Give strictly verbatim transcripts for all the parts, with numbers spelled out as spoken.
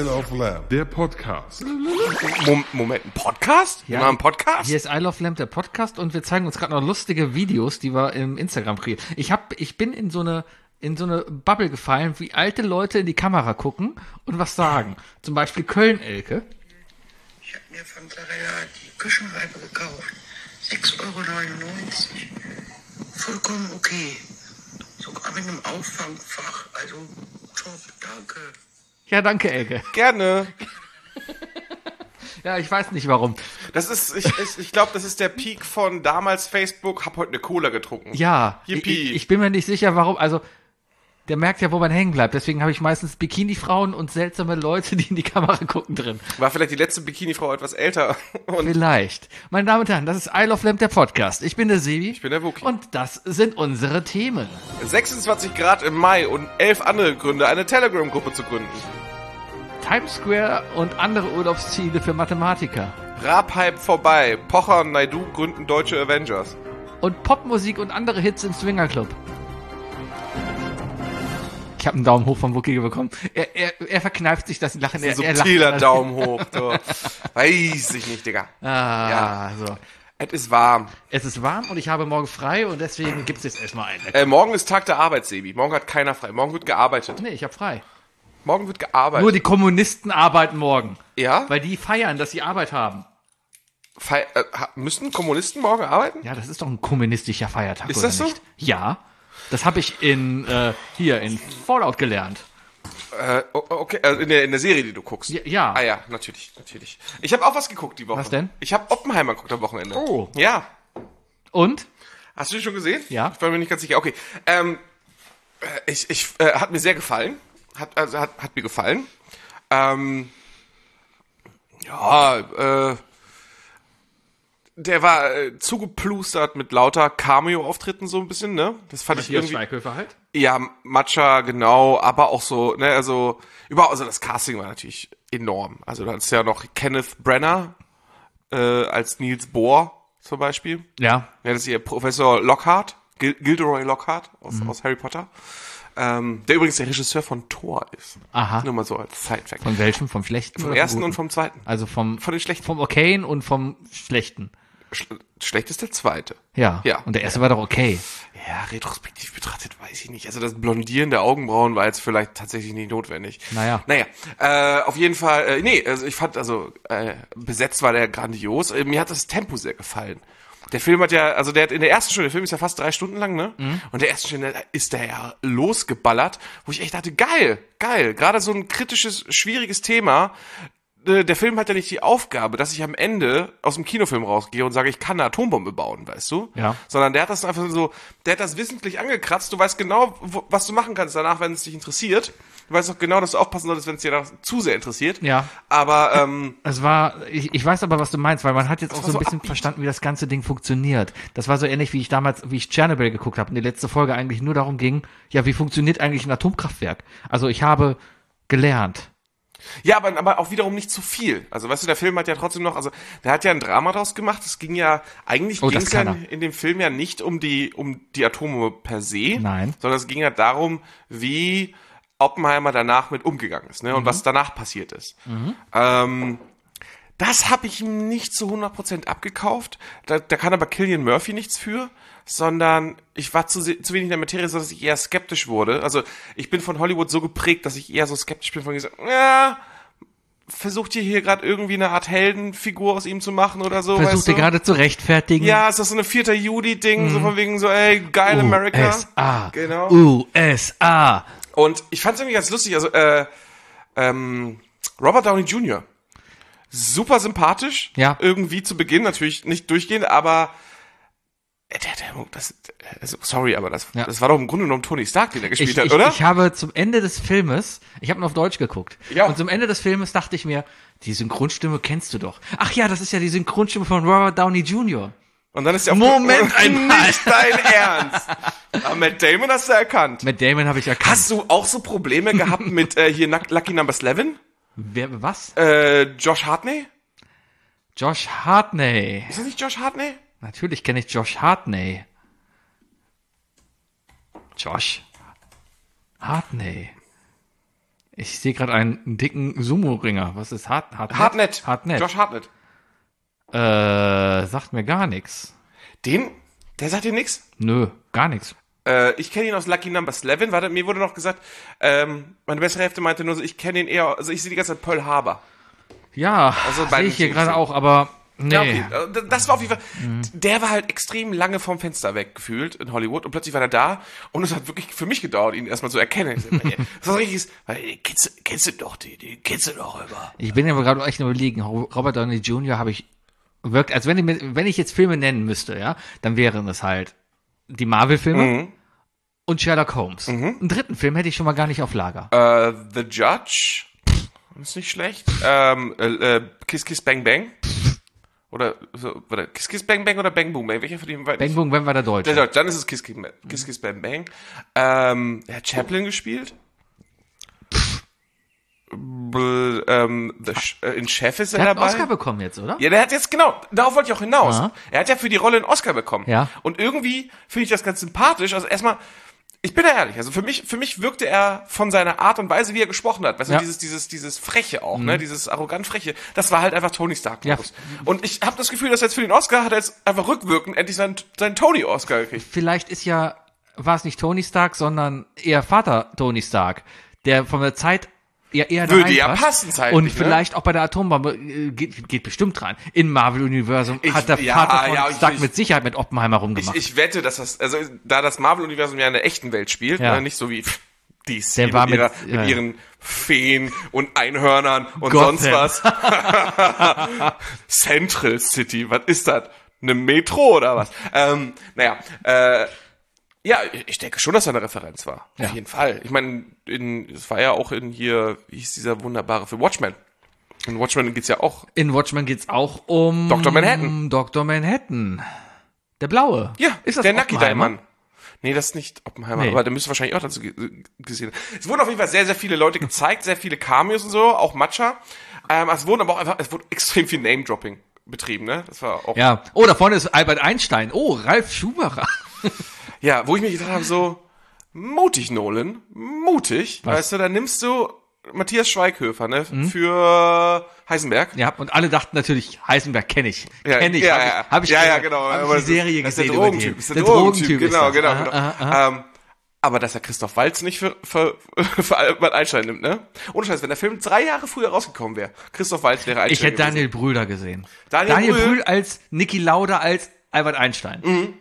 Love Lamp, der Podcast. Mom- Moment, ein Podcast? Ja, Wir machen einen Podcast? Hier ist I Love Lamp, der Podcast, und wir zeigen uns gerade noch lustige Videos, die wir im Instagram kriegen. Ich hab, ich bin in so eine, in so eine Bubble gefallen, wie alte Leute in die Kamera gucken und was sagen. Zum Beispiel Köln-Elke. Ich habe mir von Zarella die Küchenreibe gekauft. sechs Euro neunundneunzig. Vollkommen okay. Sogar mit einem Auffangfach. Also top, danke. Ja, danke, Elke. Gerne. Ja, ich weiß nicht warum. Das ist, ich, ich, ich glaube, das ist der Peak von damals Facebook, hab heute eine Cola getrunken. Ja, ich, Yippie. ich bin mir nicht sicher, warum. Also, der merkt ja, wo man hängen bleibt. Deswegen habe ich meistens Bikini-Frauen und seltsame Leute, die in die Kamera gucken, drin. War vielleicht die letzte Bikini-Frau etwas älter. Und Vielleicht. Meine Damen und Herren, das ist I Love Lamp, der Podcast. Ich bin der Sebi. ich bin der Wookie. Und das sind unsere Themen. sechsundzwanzig Grad im Mai und elf andere Gründe, eine Telegram-Gruppe zu gründen. Times Square und andere Urlaubsziele für Mathematiker. Rap-Hype vorbei. Pocher und Naidu gründen deutsche Avengers. Und Popmusik und andere Hits im Swingerclub. Ich habe einen Daumen hoch vom Wookie bekommen. Er, er, er verkneift sich das Lachen. Er, er Subtiler lacht. Daumen hoch. So. Weiß ich nicht, Digga. Ah, Ja. so. Es ist warm. Es ist warm und ich habe morgen frei und deswegen gibt's jetzt erstmal einen. Äh, morgen ist Tag der Arbeit, Sebi. Morgen hat keiner frei. Morgen wird gearbeitet. Nee, ich habe frei. Morgen wird gearbeitet. Nur die Kommunisten arbeiten morgen. ja? Weil die feiern, dass sie Arbeit haben. Fe äh, ha- müssen Kommunisten morgen arbeiten? Ja, das ist doch ein kommunistischer Feiertag, Ist oder das so? nicht? Ja. Das habe ich in äh, hier in Fallout gelernt. Äh, o- okay, also in der, in der Serie, die du guckst. Ja, ja. Ah ja, natürlich, natürlich. Ich habe auch was geguckt die Woche. Was denn? Ich habe Oppenheimer geguckt am Wochenende. Oh. Ja. Und? Hast du den schon gesehen? Ja. Ich war mir nicht ganz sicher. Okay. Ähm, äh, ich, ich, äh, hat mir sehr gefallen. Hat, also hat, hat mir gefallen. Ähm, ja, äh, der war äh, zugeplustert mit lauter Cameo-Auftritten so ein bisschen, ne? Das fand ich Matthias irgendwie. Schweighöfer halt. Ja, Matcha, genau, aber auch so, ne, also, überhaupt, also das Casting war natürlich enorm. Also da ist ja noch Kenneth Branagh äh, als Niels Bohr zum Beispiel. Ja. Ja, das ist ihr Professor Lockhart, Gil Gilderoy Lockhart aus, Mhm. aus Harry Potter. Ähm, der übrigens der Regisseur von Thor ist. Aha. Nur mal so als Side-Fact. Von welchem? Vom schlechten? Vom oder ersten guten? und vom zweiten. Also vom, Von den schlechten. vom okayen und vom schlechten. Sch schlecht ist der zweite. Ja. Ja. Und der erste war doch okay. Ja, retrospektiv betrachtet weiß ich nicht. Also das Blondieren der Augenbrauen war jetzt vielleicht tatsächlich nicht notwendig. Naja. Naja, äh, auf jeden Fall, äh, nee, also ich fand, also äh, besetzt war der grandios. Äh, mir hat das Tempo sehr gefallen. Der Film hat ja, also der hat in der ersten Stunde, der Film ist ja fast drei Stunden lang, ne? Mhm. Und in der ersten Stunde ist der ja losgeballert, wo ich echt dachte, geil, geil. Gerade so ein kritisches, schwieriges Thema. Der Film hat ja nicht die Aufgabe, dass ich am Ende aus dem Kinofilm rausgehe und sage, ich kann eine Atombombe bauen, weißt du? Ja. Sondern der hat das einfach so, der hat das wissentlich angekratzt. Du weißt genau, wo, was du machen kannst danach, wenn es dich interessiert. Du weißt auch genau, dass du aufpassen solltest, wenn es dir danach zu sehr interessiert. Ja. Aber, ähm, Es war, ich, ich weiß aber, was du meinst, weil man hat jetzt auch war so ein so bisschen upbeat. verstanden, wie das ganze Ding funktioniert. Das war so ähnlich, wie ich damals, wie ich Chernobyl geguckt habe und die letzte Folge eigentlich nur darum ging, ja, wie funktioniert eigentlich ein Atomkraftwerk? Also ich habe gelernt. ja, aber, aber auch wiederum nicht zu viel. Also, weißt du, der Film hat ja trotzdem noch, also, der hat ja ein Drama draus gemacht. Es ging ja, eigentlich Oh, ging das es ja kann in, er. in dem Film ja nicht um die, um die Atome per se. Nein. Sondern es ging ja darum, wie Oppenheimer danach mit umgegangen ist, ne, und was danach passiert ist. Ähm, das habe ich ihm nicht zu hundert Prozent abgekauft. Da, da kann aber Cillian Murphy nichts für, sondern ich war zu, se- zu wenig in der Materie, sodass ich eher skeptisch wurde. Also ich bin von Hollywood so geprägt, dass ich eher so skeptisch bin, von gesagt, ja, versucht ihr hier gerade irgendwie eine Art Heldenfigur aus ihm zu machen oder so, weißt Versuchte du? gerade zu rechtfertigen. Ja, ist das so eine vierter Juli-Ding, so von wegen so, ey, geil America. U S A. Genau. U S A. Und ich fand es irgendwie ganz lustig, also äh, ähm, Robert Downey Junior Super sympathisch, Ja. irgendwie zu Beginn, natürlich nicht durchgehend, aber äh, der, der, das, also, sorry, aber das, Ja. das war doch im Grunde genommen Tony Stark, den er gespielt Ich, hat, ich, oder? ich habe zum Ende des Filmes, ich habe nur auf Deutsch geguckt, Ja. und zum Ende des Filmes dachte ich mir, die Synchronstimme kennst du doch. Ach ja, das ist ja die Synchronstimme von Robert Downey Junior Und dann ist er auf Moment einmal. Nicht dein Ernst. Aber Matt Damon hast du erkannt. Mit Damon habe ich erkannt. Hast du auch so Probleme gehabt mit äh, hier Nuck- Lucky Number elf? Wer, was? Äh, Josh Hartnett? Josh Hartnett. Ist das nicht Josh Hartnett? Natürlich kenne ich Josh Hartnett. Josh Hartnett. Ich sehe gerade einen dicken Sumo-Ringer. Was ist Hart, Hartnett? Hartnett. Hartnett. Josh Hartnett. Äh, sagt mir gar nichts. Den? Der sagt dir nichts? Nö, gar nichts. Äh, ich kenne ihn aus Lucky Number elf. Warte, mir wurde noch gesagt, ähm, meine bessere Hälfte meinte nur so, ich kenne ihn eher, also ich sehe die ganze Zeit Pearl Harbor. Ja, Also sehe beiden ich hier Teams. gerade auch, aber nee. Ja, okay. Äh, Das war auf jeden Fall, der war halt extrem lange vom Fenster weg gefühlt in Hollywood und plötzlich war er da und es hat wirklich für mich gedauert, ihn erstmal zu erkennen. Das war richtig, kennst, du- kennst du doch, die, die kennst du doch immer. Ich bin ja gerade echt überlegen, Robert Downey Junior habe ich wirkt, als wenn ich, mir- wenn ich jetzt Filme nennen müsste, ja, dann wären es halt die Marvel-Filme Mhm. und Sherlock Holmes. Einen dritten Film hätte ich schon mal gar nicht auf Lager. Äh, The Judge, ist nicht schlecht. Ähm, äh, äh, Kiss Kiss Bang Bang. Oder, so, oder Kiss Kiss Bang Bang oder Bang Boom Bang? Welcher von den beiden? Bang Boom, wenn wir der Deutsche. Der Judge, dann ist es Kiss Kiss, Kiss, Kiss Bang Bang. Ähm, er hat Chaplin gespielt. B ähm, the Sh äh, in Chef ist er Der hat einen dabei. Oscar bekommen jetzt, oder? Ja, der hat jetzt, genau, darauf wollte ich auch hinaus. Aha. Er hat ja für die Rolle einen Oscar bekommen. Ja. Und irgendwie finde ich das ganz sympathisch. Also erstmal, ich bin da ehrlich, also für mich, für mich wirkte er von seiner Art und Weise, wie er gesprochen hat, weißt Ja. du, dieses, dieses, dieses Freche auch, ne, dieses arrogant Freche, das war halt einfach Tony Stark. Ja. Und ich habe das Gefühl, dass jetzt für den Oscar hat er jetzt einfach rückwirkend endlich seinen, seinen Tony-Oscar gekriegt. Vielleicht ist ja, war es nicht Tony Stark, sondern eher Vater Tony Stark, der von der Zeit ja eher da Würde ja reinpasst. passen zeitlich, Und ne? vielleicht auch bei der Atombombe äh, geht, geht bestimmt rein. Im Marvel-Universum Ich- hat der ja, Vater von ja, ich- Stark ich- mit Sicherheit mit Oppenheimer Ich, rumgemacht. ich wette, dass das, also da das Marvel-Universum ja in der echten Welt spielt, Ja. ne, nicht so wie D C Der mit, war mit- ihrer, ja. mit ihren Feen und Einhörnern und Gotham. sonst was. Central City, was ist das? Eine Metro oder was? Ähm, naja, äh, ja, ich denke schon, dass da eine Referenz war. Auf Ja. jeden Fall. Ich meine, in- es war ja auch in hier, wie hieß dieser wunderbare Film? Watchmen. In Watchmen geht's ja auch. In Watchmen geht's auch um Doktor Manhattan. Doktor Manhattan. Der Blaue. Ja, ist das der Nucky Oppenheimer? Diamond. Nee, das ist nicht Oppenheimer, Nee. aber der müsste wahrscheinlich auch dazu ge gesehen haben. Es wurden auf jeden Fall sehr, sehr viele Leute gezeigt, sehr viele Cameos und so, auch Matcha. Ähm, es wurden aber auch einfach, es wurde extrem viel Name-Dropping betrieben, ne? Das war auch, ja, Ja. Oh, da vorne ist Albert Einstein. Oh, Ralf Schumacher. wo ich mir gedacht habe, so, mutig, Nolan, mutig, weißt du, da nimmst du Matthias Schweighöfer, ne, für Heisenberg. Ja, und alle dachten natürlich, Heisenberg kenne ich. Ja, Kenn ich. ja, hab ja. ich, hab ich, ja, ja, äh, genau. Hab Aber ich die Serie das ist gesehen der über Drogentyp, den. das ist der Drogentyp, genau, ist genau, das. genau. Ah, ah, ah. Ähm, aber dass er Christoph Waltz nicht für, für, für Albert Einstein nimmt, ne? Ohne Scheiß, wenn der Film drei Jahre früher rausgekommen wäre, Christoph Waltz wäre Einstein Ich hätte gewesen. Daniel Brühl da gesehen. Daniel Daniel Brühl- Brühl als Niki Lauda als Albert Einstein.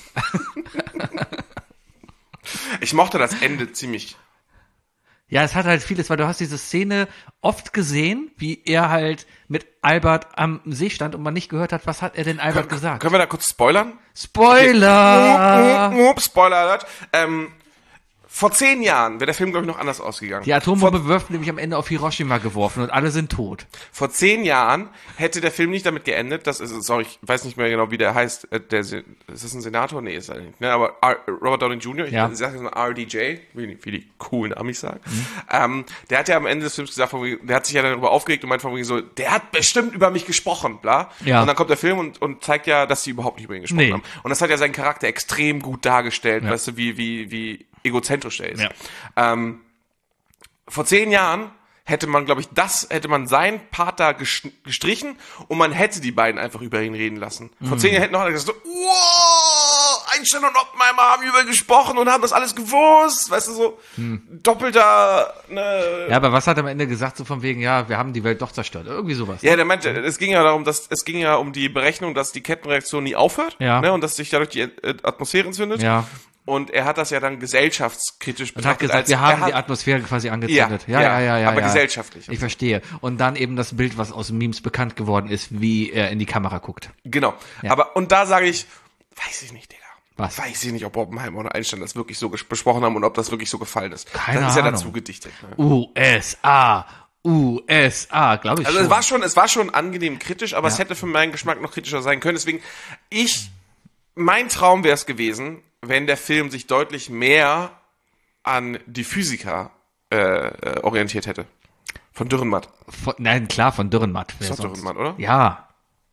Ich mochte das Ende ziemlich. Ja, es hat halt vieles, weil du hast diese Szene oft gesehen, wie er halt mit Albert am See stand und man nicht gehört hat, was hat er denn Albert gesagt. Können wir da kurz spoilern? Spoiler! Upp, upp, Spoiler Alert. Ähm, vor zehn Jahren wäre der Film, glaube ich, noch anders ausgegangen. Die Atombombe wirft nämlich am Ende auf Hiroshima geworfen und alle sind tot. Vor zehn Jahren hätte der Film nicht damit geendet, dass es, sorry, ich weiß nicht mehr genau, wie der heißt, äh, der, Se- ist das ein Senator? Nee, ist er nicht, ne, aber R Robert Downey Junior, ich Ja. sage jetzt mal R D J, wie die, wie die coolen Amis sagen, ähm, der hat ja am Ende des Films gesagt, von wegen- der hat sich ja darüber aufgeregt und meint von wegen so, der hat bestimmt über mich gesprochen, bla. Ja. Und dann kommt der Film und, und zeigt ja, dass sie überhaupt nicht über ihn gesprochen Nee. haben. Und das hat ja seinen Charakter extrem gut dargestellt, weißt du, wie, wie, wie egozentrisch er ist. Ja. Ähm, vor zehn Jahren hätte man, glaube ich, das, hätte man seinen Part da ges- gestrichen und man hätte die beiden einfach über ihn reden lassen. Vor zehn Jahren hätten noch alle gesagt, so, wow, Einstein und Oppenheimer haben über ihn gesprochen und haben das alles gewusst, weißt du, so doppelter, ne. Ja, aber was hat er am Ende gesagt, so von wegen, ja, wir haben die Welt doch zerstört, irgendwie sowas. Ja, der meinte, es ging ja darum, dass, es ging ja um die Berechnung, dass die Kettenreaktion nie aufhört, Ja. ne, und dass sich dadurch die äh, Atmosphäre entzündet. Ja. Und er hat das ja dann gesellschaftskritisch Und hat betrachtet. gesagt, als- wir er haben hat, die Atmosphäre quasi angezündet. Ja, Ja, ja, ja, ja. aber ja. gesellschaftlich. Ich verstehe. Und dann eben das Bild, was aus Memes bekannt geworden ist, wie er in die Kamera guckt. Genau. Ja. Aber, und da sage ich, weiß ich nicht, Digga. Was? Weiß ich nicht, ob Oppenheimer oder Einstein das wirklich so ges- besprochen haben und ob das wirklich so gefallen ist. Keine das ist ja Ahnung. dazu gedichtet. Ne? U S A, U S A, glaube ich Also schon. es war schon, es war schon angenehm kritisch, aber es hätte für meinen Geschmack noch kritischer sein können. Deswegen, ich, mein Traum wäre es gewesen, wenn der Film sich deutlich mehr an die Physiker äh, äh, orientiert hätte. Von Dürrenmatt. Von, nein, klar, von Dürrenmatt. Wer Ist doch sonst? Dürrenmatt, oder? Ja.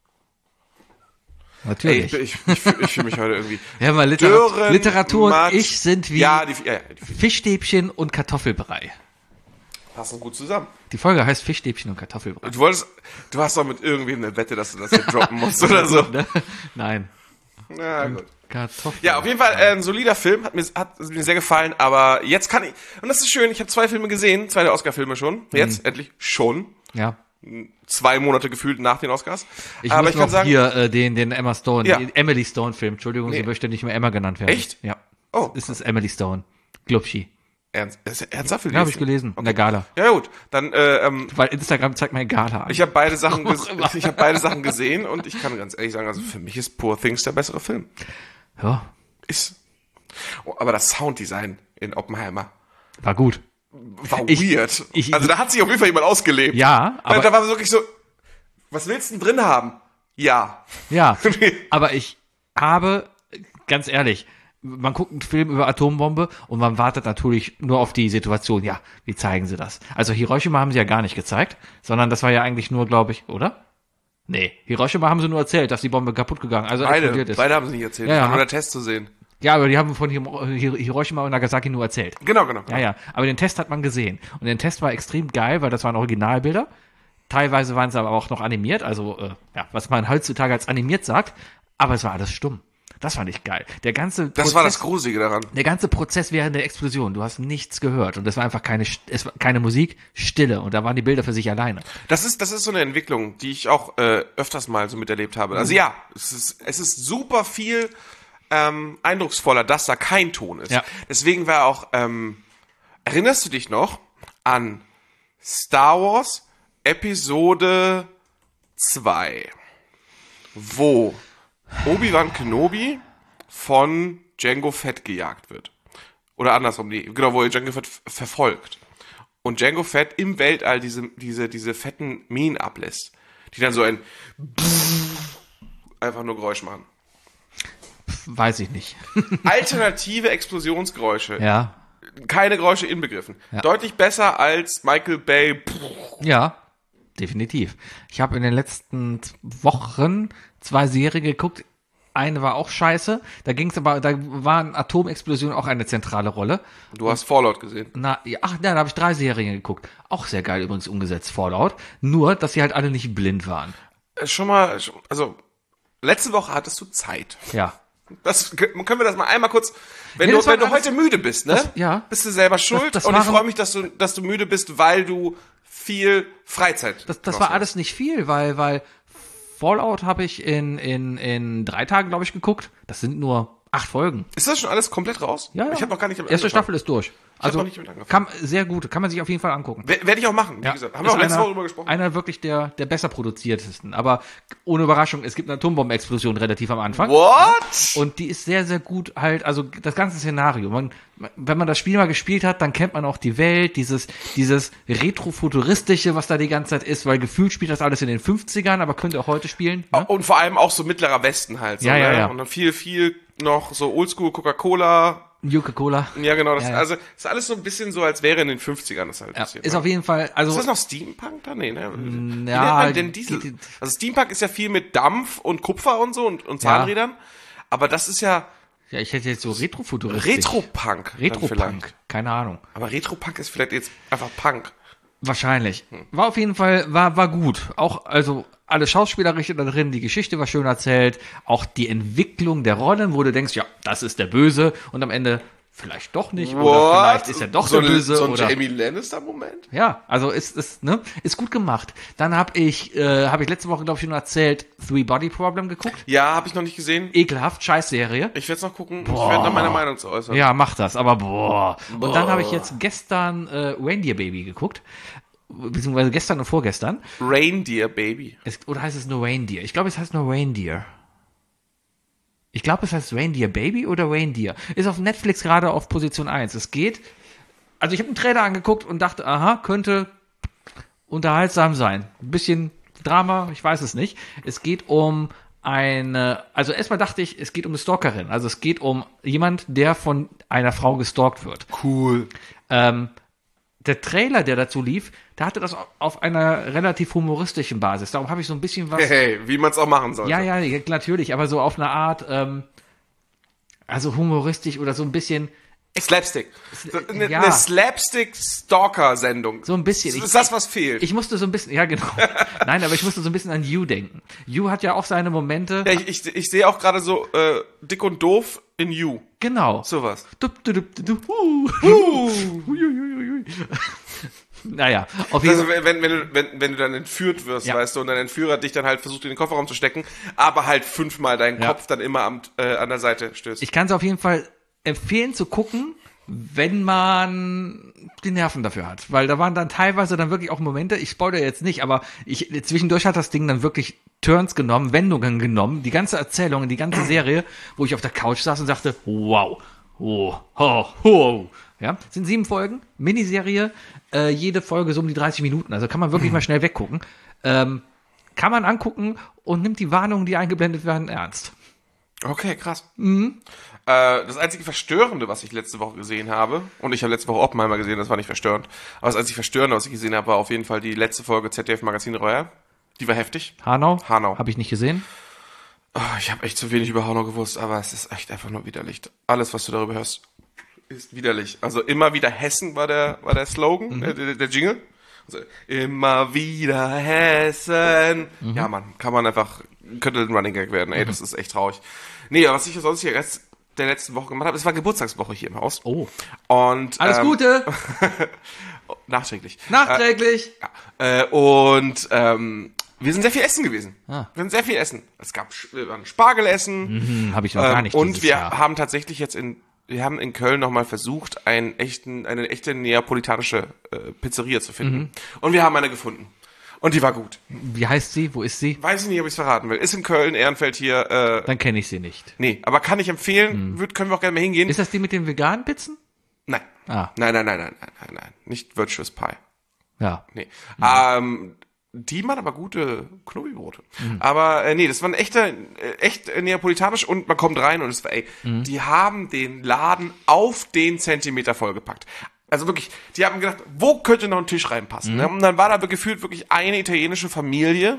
Ey, Natürlich. ich, ich, ich, fühl- ich fühle mich heute irgendwie. ja, mal Literatur, Dürrenmatt. Literatur und ich sind wie Ja, die, ja, ja, die Fischstäbchen und Kartoffelbrei. passen gut zusammen. Die Folge heißt Fischstäbchen und Kartoffelbrei. Du wolltest, du hast doch mit irgendwem eine Wette, dass du das hier droppen musst oder so. Ne? Nein. Na gut. Kartoffeln. Ja, auf jeden Fall äh, ein solider Film, hat mir, hat mir sehr gefallen, aber jetzt kann ich, und das ist schön, ich habe zwei Filme gesehen, zwei der Oscar-Filme schon, jetzt Mhm. endlich schon, Ja. zwei Monate gefühlt nach den Oscars. Ich aber muss ich kann noch sagen, hier äh, den, den Emma Stone, Ja. den Emily Stone-Film, Entschuldigung, Nee. sie möchte nicht mehr Emma genannt werden. Echt? Ja. oh, Es ist Emily Stone. Glubschi. ernst, ist er ernsthaft Ja, habe ich gelesen. In der Gala. Ja gut, dann, äh, ähm, Weil Instagram zeigt mir Gala an. ich habe beide Sachen, ges- Warum immer? ich habe beide Sachen gesehen und ich kann ganz ehrlich sagen, also für mich ist Poor Things der bessere Film. Ja, Ist. Oh, aber das Sounddesign in Oppenheimer war gut. war Ich- weird. ich- also da hat sich auf jeden Fall jemand ausgelebt. Ja, Weil aber da war wirklich so, was willst du denn drin haben? Ja. ja, aber ich habe, ganz ehrlich, man guckt einen Film über Atombombe und man wartet natürlich nur auf die Situation. Ja, wie zeigen sie das? Also Hiroshima haben sie ja gar nicht gezeigt, sondern das war ja eigentlich nur, glaube ich, oder? Nee, Hiroshima haben sie nur erzählt, dass die Bombe kaputt gegangen, also Beide, explodiert ist. beide haben sie nicht erzählt. Ja, Ja, ja. ja. Nur der Test zu sehen. Ja, aber die haben von Hiro- Hiro- Hiroshima und Nagasaki nur erzählt. Genau, genau. Ja, ja, aber den Test hat man gesehen. Und der Test war extrem geil, weil das waren Originalbilder. Teilweise waren sie aber auch noch animiert, also äh, ja, was man heutzutage als animiert sagt, aber es war alles stumm. Das fand ich geil. Der ganze Das Prozess, war das Gruselige daran. der ganze Prozess während der Explosion, du hast nichts gehört und es war einfach keine St- es war keine Musik, Stille und da waren die Bilder für sich alleine. Das ist, das ist so eine Entwicklung, die ich auch äh, öfters mal so miterlebt habe. Also ja, es ist, es ist super viel ähm, eindrucksvoller, dass da kein Ton ist. Ja. Deswegen war auch, ähm, erinnerst du dich noch an Star Wars Episode zwei, wo Obi-Wan Kenobi von Jango Fett gejagt wird. Oder andersrum, nee, genau, wo er Jango Fett f- verfolgt. Und Jango Fett im Weltall diese, diese, diese fetten Minen ablässt, die dann so ein einfach nur Geräusch machen. Weiß ich nicht. Alternative Explosionsgeräusche. Ja. Keine Geräusche inbegriffen. Ja. Deutlich besser als Michael Bay. Ja, definitiv. Ich habe in den letzten Wochen zwei Serien geguckt. Eine war auch scheiße. Da ging es aber, da waren Atomexplosionen auch eine zentrale Rolle. Du hast Fallout gesehen. Na, ja, ach, ja, da habe ich drei Serien geguckt. Auch sehr geil übrigens umgesetzt, Fallout. Nur, dass sie halt alle nicht blind waren. Äh, Schon mal, schon- also letzte Woche hattest du Zeit. Ja. Das können wir das mal einmal kurz. Wenn Nee, du, das war wenn du alles- heute müde bist, ne? das- ja. Bist du selber schuld. Das- das und ich waren- freue mich, dass du, dass du müde bist, weil du viel Freizeit. Das, das genossen war hast. alles nicht viel, weil, weil Fallout habe ich in, in, in drei Tagen, glaube ich, geguckt. Das sind nur acht Folgen. Ist das schon alles komplett raus? Ja, ja. Ich habe noch gar nicht. damit Erste angefangen. Staffel ist durch. Also, noch nicht mit angefangen. kann, sehr gut. Kann man sich auf jeden Fall angucken. Wer- Werde ich auch machen. Wie Ja, gesagt, haben ist wir auch letzte einer- Woche drüber gesprochen. Einer wirklich der, der besser produziertesten. Aber ohne Überraschung, es gibt eine Atombombenexplosion relativ am Anfang. What? Und die ist sehr, sehr gut halt, also das ganze Szenario. Man, wenn man das Spiel mal gespielt hat, dann kennt man auch die Welt, dieses, dieses Retrofuturistische, was da die ganze Zeit ist, weil gefühlt spielt das alles in den fünfzigern, aber könnt ihr auch heute spielen. Ne? Und vor allem auch so mittlerer Westen halt. So, Ja, ja, ne? ja. Und dann viel, viel noch so Oldschool Coca-Cola. Coca-Cola. Ja, genau. Das, Ja, ja. Also ist alles so ein bisschen so, als wäre in den fünfzigern das halt Ja, passiert. ist ne? auf jeden Fall, also. Ist das noch Steampunk da? Nee, ne? Wie nennt ja, man denn die- diese? die- Also Steampunk ist ja viel mit Dampf und Kupfer und so und, und Zahnrädern. Aber das ist ja Ja, ich hätte jetzt so Retrofuturistisch. Retropunk. dann Retropunk. vielleicht. Keine Ahnung. Aber Retropunk ist vielleicht jetzt einfach Punk. Wahrscheinlich. War auf jeden Fall, war, war gut. Auch, also, alle Schauspielerichte da drin, die Geschichte war schön erzählt. Auch die Entwicklung der Rollen, wo du denkst, ja, das ist der Böse. Und am Ende vielleicht doch nicht. Oder vielleicht ist er doch so der Böse. So ein oder Jamie Lannister-Moment? ja, also ist ist ne ist gut gemacht. Dann habe ich äh, habe ich letzte Woche glaube ich schon erzählt Three Body Problem geguckt. Ja, habe ich noch nicht gesehen. Ekelhaft, Scheißserie. Ich werde es noch gucken. Ich werde noch meine Meinung zu äußern. Ja, mach das, aber boah. Boah. Und dann habe ich jetzt gestern äh, Reindeer Baby geguckt, beziehungsweise gestern und vorgestern. Reindeer Baby. Es, oder heißt es nur Reindeer? Ich glaube, es heißt nur Reindeer. Ich glaube, es heißt Reindeer Baby oder Reindeer. Ist auf Netflix gerade auf Position eins. Es geht, also ich habe einen Trailer angeguckt und dachte, aha, könnte unterhaltsam sein. Ein bisschen Drama, ich weiß es nicht. Es geht um eine, also erstmal dachte ich, es geht um eine Stalkerin. Also es geht um jemand, der von einer Frau gestalkt wird. Cool. Ähm, der Trailer, der dazu lief, der hatte das auf einer relativ humoristischen Basis. Darum habe ich so ein bisschen was. Hey, wie man es auch machen sollte. Ja, ja, ja, natürlich, aber so auf eine Art, ähm, also humoristisch oder so ein bisschen, Slapstick. So, eine, ja. eine Slapstick-Stalker-Sendung. So ein bisschen. Das Ich- ist das, was fehlt. Ich musste so ein bisschen, ja genau. Nein, aber ich musste so ein bisschen an You denken. You hat ja auch seine Momente. ja, ich, ich, ich sehe auch gerade so äh, dick und doof in You. Genau. Sowas. Dup, dup, dup, dup, hu. Hui, hui, hui, hui. Naja, auf jeden Also Fall. wenn, wenn, du, wenn, wenn du dann entführt wirst, Ja. weißt du, und dein Entführer dich dann halt versucht, in den Kofferraum zu stecken, aber halt fünfmal deinen Ja. Kopf dann immer am, äh, an der Seite stößt. Ich kann es auf jeden Fall empfehlen zu gucken, wenn man die Nerven dafür hat. Weil da waren dann teilweise dann wirklich auch Momente, ich spoilere jetzt nicht, aber ich zwischendurch hat das Ding dann wirklich Turns genommen, Wendungen genommen, die ganze Erzählung, die ganze Serie, wo ich auf der Couch saß und sagte, wow, oh, oh, oh. Ja, sind sieben Folgen, Miniserie, äh, jede Folge so um die dreißig Minuten, also kann man wirklich mal schnell weggucken. Ähm, kann man angucken und nimmt die Warnungen, die eingeblendet werden, ernst. Okay, krass. Mhm. Äh, das einzige Verstörende, was ich letzte Woche gesehen habe, und ich habe letzte Woche Oppenheimer gesehen, das war nicht verstörend, aber das einzige Verstörende, was ich gesehen habe, war auf jeden Fall die letzte Folge Z D F Magazin Royal. Die war heftig. Hanau? Hanau. Habe ich nicht gesehen. Oh, ich habe echt zu wenig über Hanau gewusst, aber es ist echt einfach nur widerlich. Alles, was du darüber hörst, ist widerlich. Also immer wieder Hessen war der, war der Slogan, Mhm. äh, der, der Jingle. Also, immer wieder Hessen. Mhm. Ja, Mann, kann man einfach, könnte ein Running Gag werden, ey, das ist echt traurig. Nee, aber was ich sonst hier jetzt der letzten Woche gemacht habe, es war Geburtstagswoche hier im Haus. Oh. Und, Alles ähm, Gute! nachträglich. Nachträglich! Äh, und ähm, wir sind sehr viel essen gewesen. Ah. Wir sind sehr viel essen. Es gab Sch- wir waren Spargelessen. Hm, habe ich noch gar nicht Und dieses wir Jahr. haben tatsächlich jetzt in, wir haben in Köln nochmal versucht, einen echten, eine echte neapolitanische äh, Pizzeria zu finden. Mhm. Und wir haben eine gefunden. Und die war gut. Wie heißt sie? Wo ist sie? Weiß ich nicht, ob ich es verraten will. Ist in Köln, Ehrenfeld hier. Äh, Dann kenne ich sie nicht. nee, aber kann ich empfehlen. Würd, können wir auch gerne mal hingehen. Mhm. Ist das die mit den veganen Pizzen? nein. Ah. Nein, nein, nein, nein, nein, nein, nein. Nicht Virtuous Pie. Ja. Nee. Ähm, die machen aber gute Knobi-Brote. Aber äh, nee, das war ein echter, äh, echt äh, neapolitanisch und man kommt rein und es war, ey, die haben den Laden auf den Zentimeter vollgepackt. Also wirklich, die haben gedacht, wo könnte noch ein Tisch reinpassen? Ne? Und dann war da gefühlt wirklich eine italienische Familie,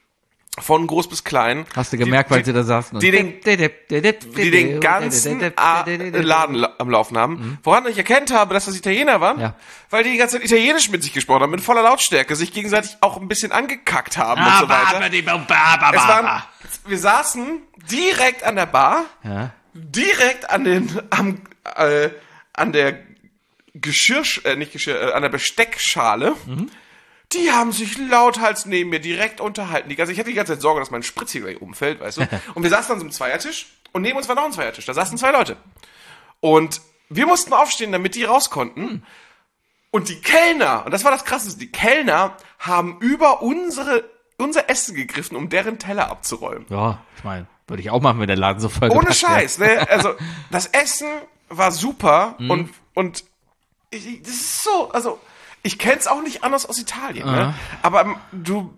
von groß bis klein. Hast du gemerkt, die, weil sie da saßen? die den- die den ganzen A- Laden la- am Laufen haben. Woran ich erkannt habe, dass das Italiener waren, Ja. weil die die ganze Zeit Italienisch mit sich gesprochen haben, mit voller Lautstärke, sich gegenseitig auch ein bisschen angekackt haben und so weiter. Es waren, wir saßen direkt an der Bar, Ja. direkt an den, am, äh, an der Geschirr, äh, nicht Geschirr, äh, an der Besteckschale. Die haben sich lauthals neben mir direkt unterhalten. Die ganze, ich hatte die ganze Zeit Sorge, dass mein Spritz hier gleich umfällt, weißt du. Und wir saßen an so einem Zweiertisch und neben uns war noch ein Zweiertisch. Da saßen zwei Leute. Und wir mussten aufstehen, damit die raus konnten. Und die Kellner, und das war das Krasseste, die Kellner haben über unsere, unser Essen gegriffen, um deren Teller abzuräumen. Ja, ich meine, würde ich auch machen, wenn der Laden so voll Ohne gepackt wäre. Scheiß, ne? Also, das Essen war super und, und ich, das ist so, also, ich kenn's auch nicht anders aus Italien, ne? Aber ähm, du,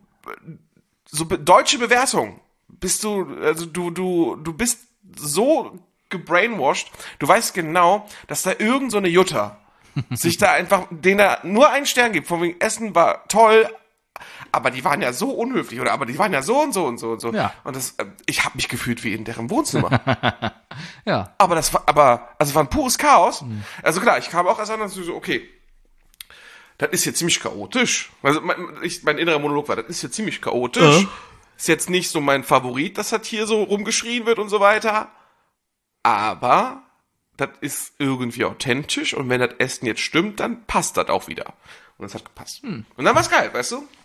so be- deutsche Bewertung, bist du, also du, du, du bist so gebrainwashed, du weißt genau, dass da irgend so eine Jutta sich da einfach, denen er nur einen Stern gibt, von wegen Essen war toll, aber die waren ja so unhöflich, oder aber die waren ja so und so und so und so. Ja. Und das, äh, ich habe mich gefühlt wie in deren Wohnzimmer. Ja. Aber das war, aber, also es war ein pures Chaos. Also klar, ich kam auch erst an, dass ich so, okay, das ist jetzt ziemlich chaotisch. Also mein, ich, mein innerer Monolog war, das ist jetzt ziemlich chaotisch. Äh. Ist jetzt nicht so mein Favorit, dass das hier so rumgeschrien wird und so weiter. Aber das ist irgendwie authentisch und wenn das Essen jetzt stimmt, dann passt das auch wieder. Und das hat gepasst. Und dann war's geil, weißt du?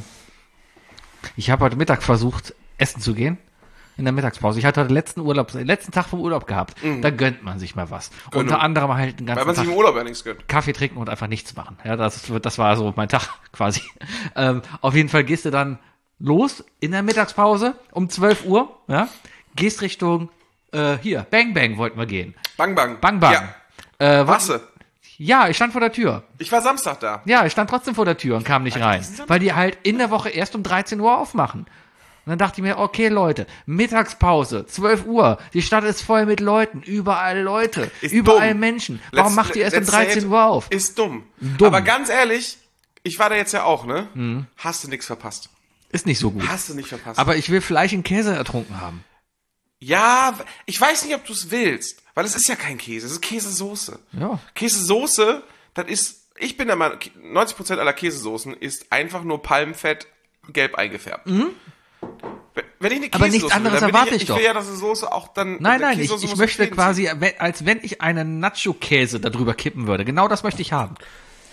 Ich habe heute Mittag versucht, essen zu gehen. In der Mittagspause. Ich hatte den letzten Urlaub, den letzten Tag vom Urlaub gehabt. Da gönnt man sich mal was. Unter anderem halt den Weil ganzen man sich Tag im Urlaub ja nichts gönnt. Kaffee trinken und einfach nichts machen. Ja, das, das war so mein Tag quasi. Ähm, auf jeden Fall gehst du dann los in der Mittagspause um zwölf Uhr. Ja, gehst Richtung äh, hier Bang Bang wollten wir gehen. Bang, bang. Bang Bang. Ja. Äh, was? Wasse. Ja, ich stand vor der Tür. Ich war Samstag da. Ja, ich stand trotzdem vor der Tür und kam nicht rein, weil die halt in der Woche erst um dreizehn Uhr aufmachen. Und dann dachte ich mir, okay Leute, Mittagspause, zwölf Uhr, die Stadt ist voll mit Leuten, überall Leute, Ist überall dumm. Menschen. Warum Let's- macht ihr erst um let's dreizehn say it Uhr auf? Ist dumm. Dumm. Aber ganz ehrlich, ich war da jetzt ja auch, ne? Hast du nichts verpasst. Ist nicht so gut. Hast du nicht verpasst. Aber ich will Fleisch in Käse ertrunken haben. ja, ich weiß nicht, ob du es willst. Weil es ist ja kein Käse, es ist Käsesoße. Ja. Käsesoße, das ist, ich bin der Meinung, neunzig Prozent aller Käsesoßen ist einfach nur Palmfett gelb eingefärbt. Mhm. Wenn ich eine Käsesoße Aber nichts anderes will, dann will erwarte ich, ich ich will doch. ja, dass die Soße auch dann... Nein, der nein, ich, Käsesoße ich muss möchte Fäden quasi, ziehen. we- als wenn ich einen Nacho-Käse darüber kippen würde. Genau das möchte ich haben.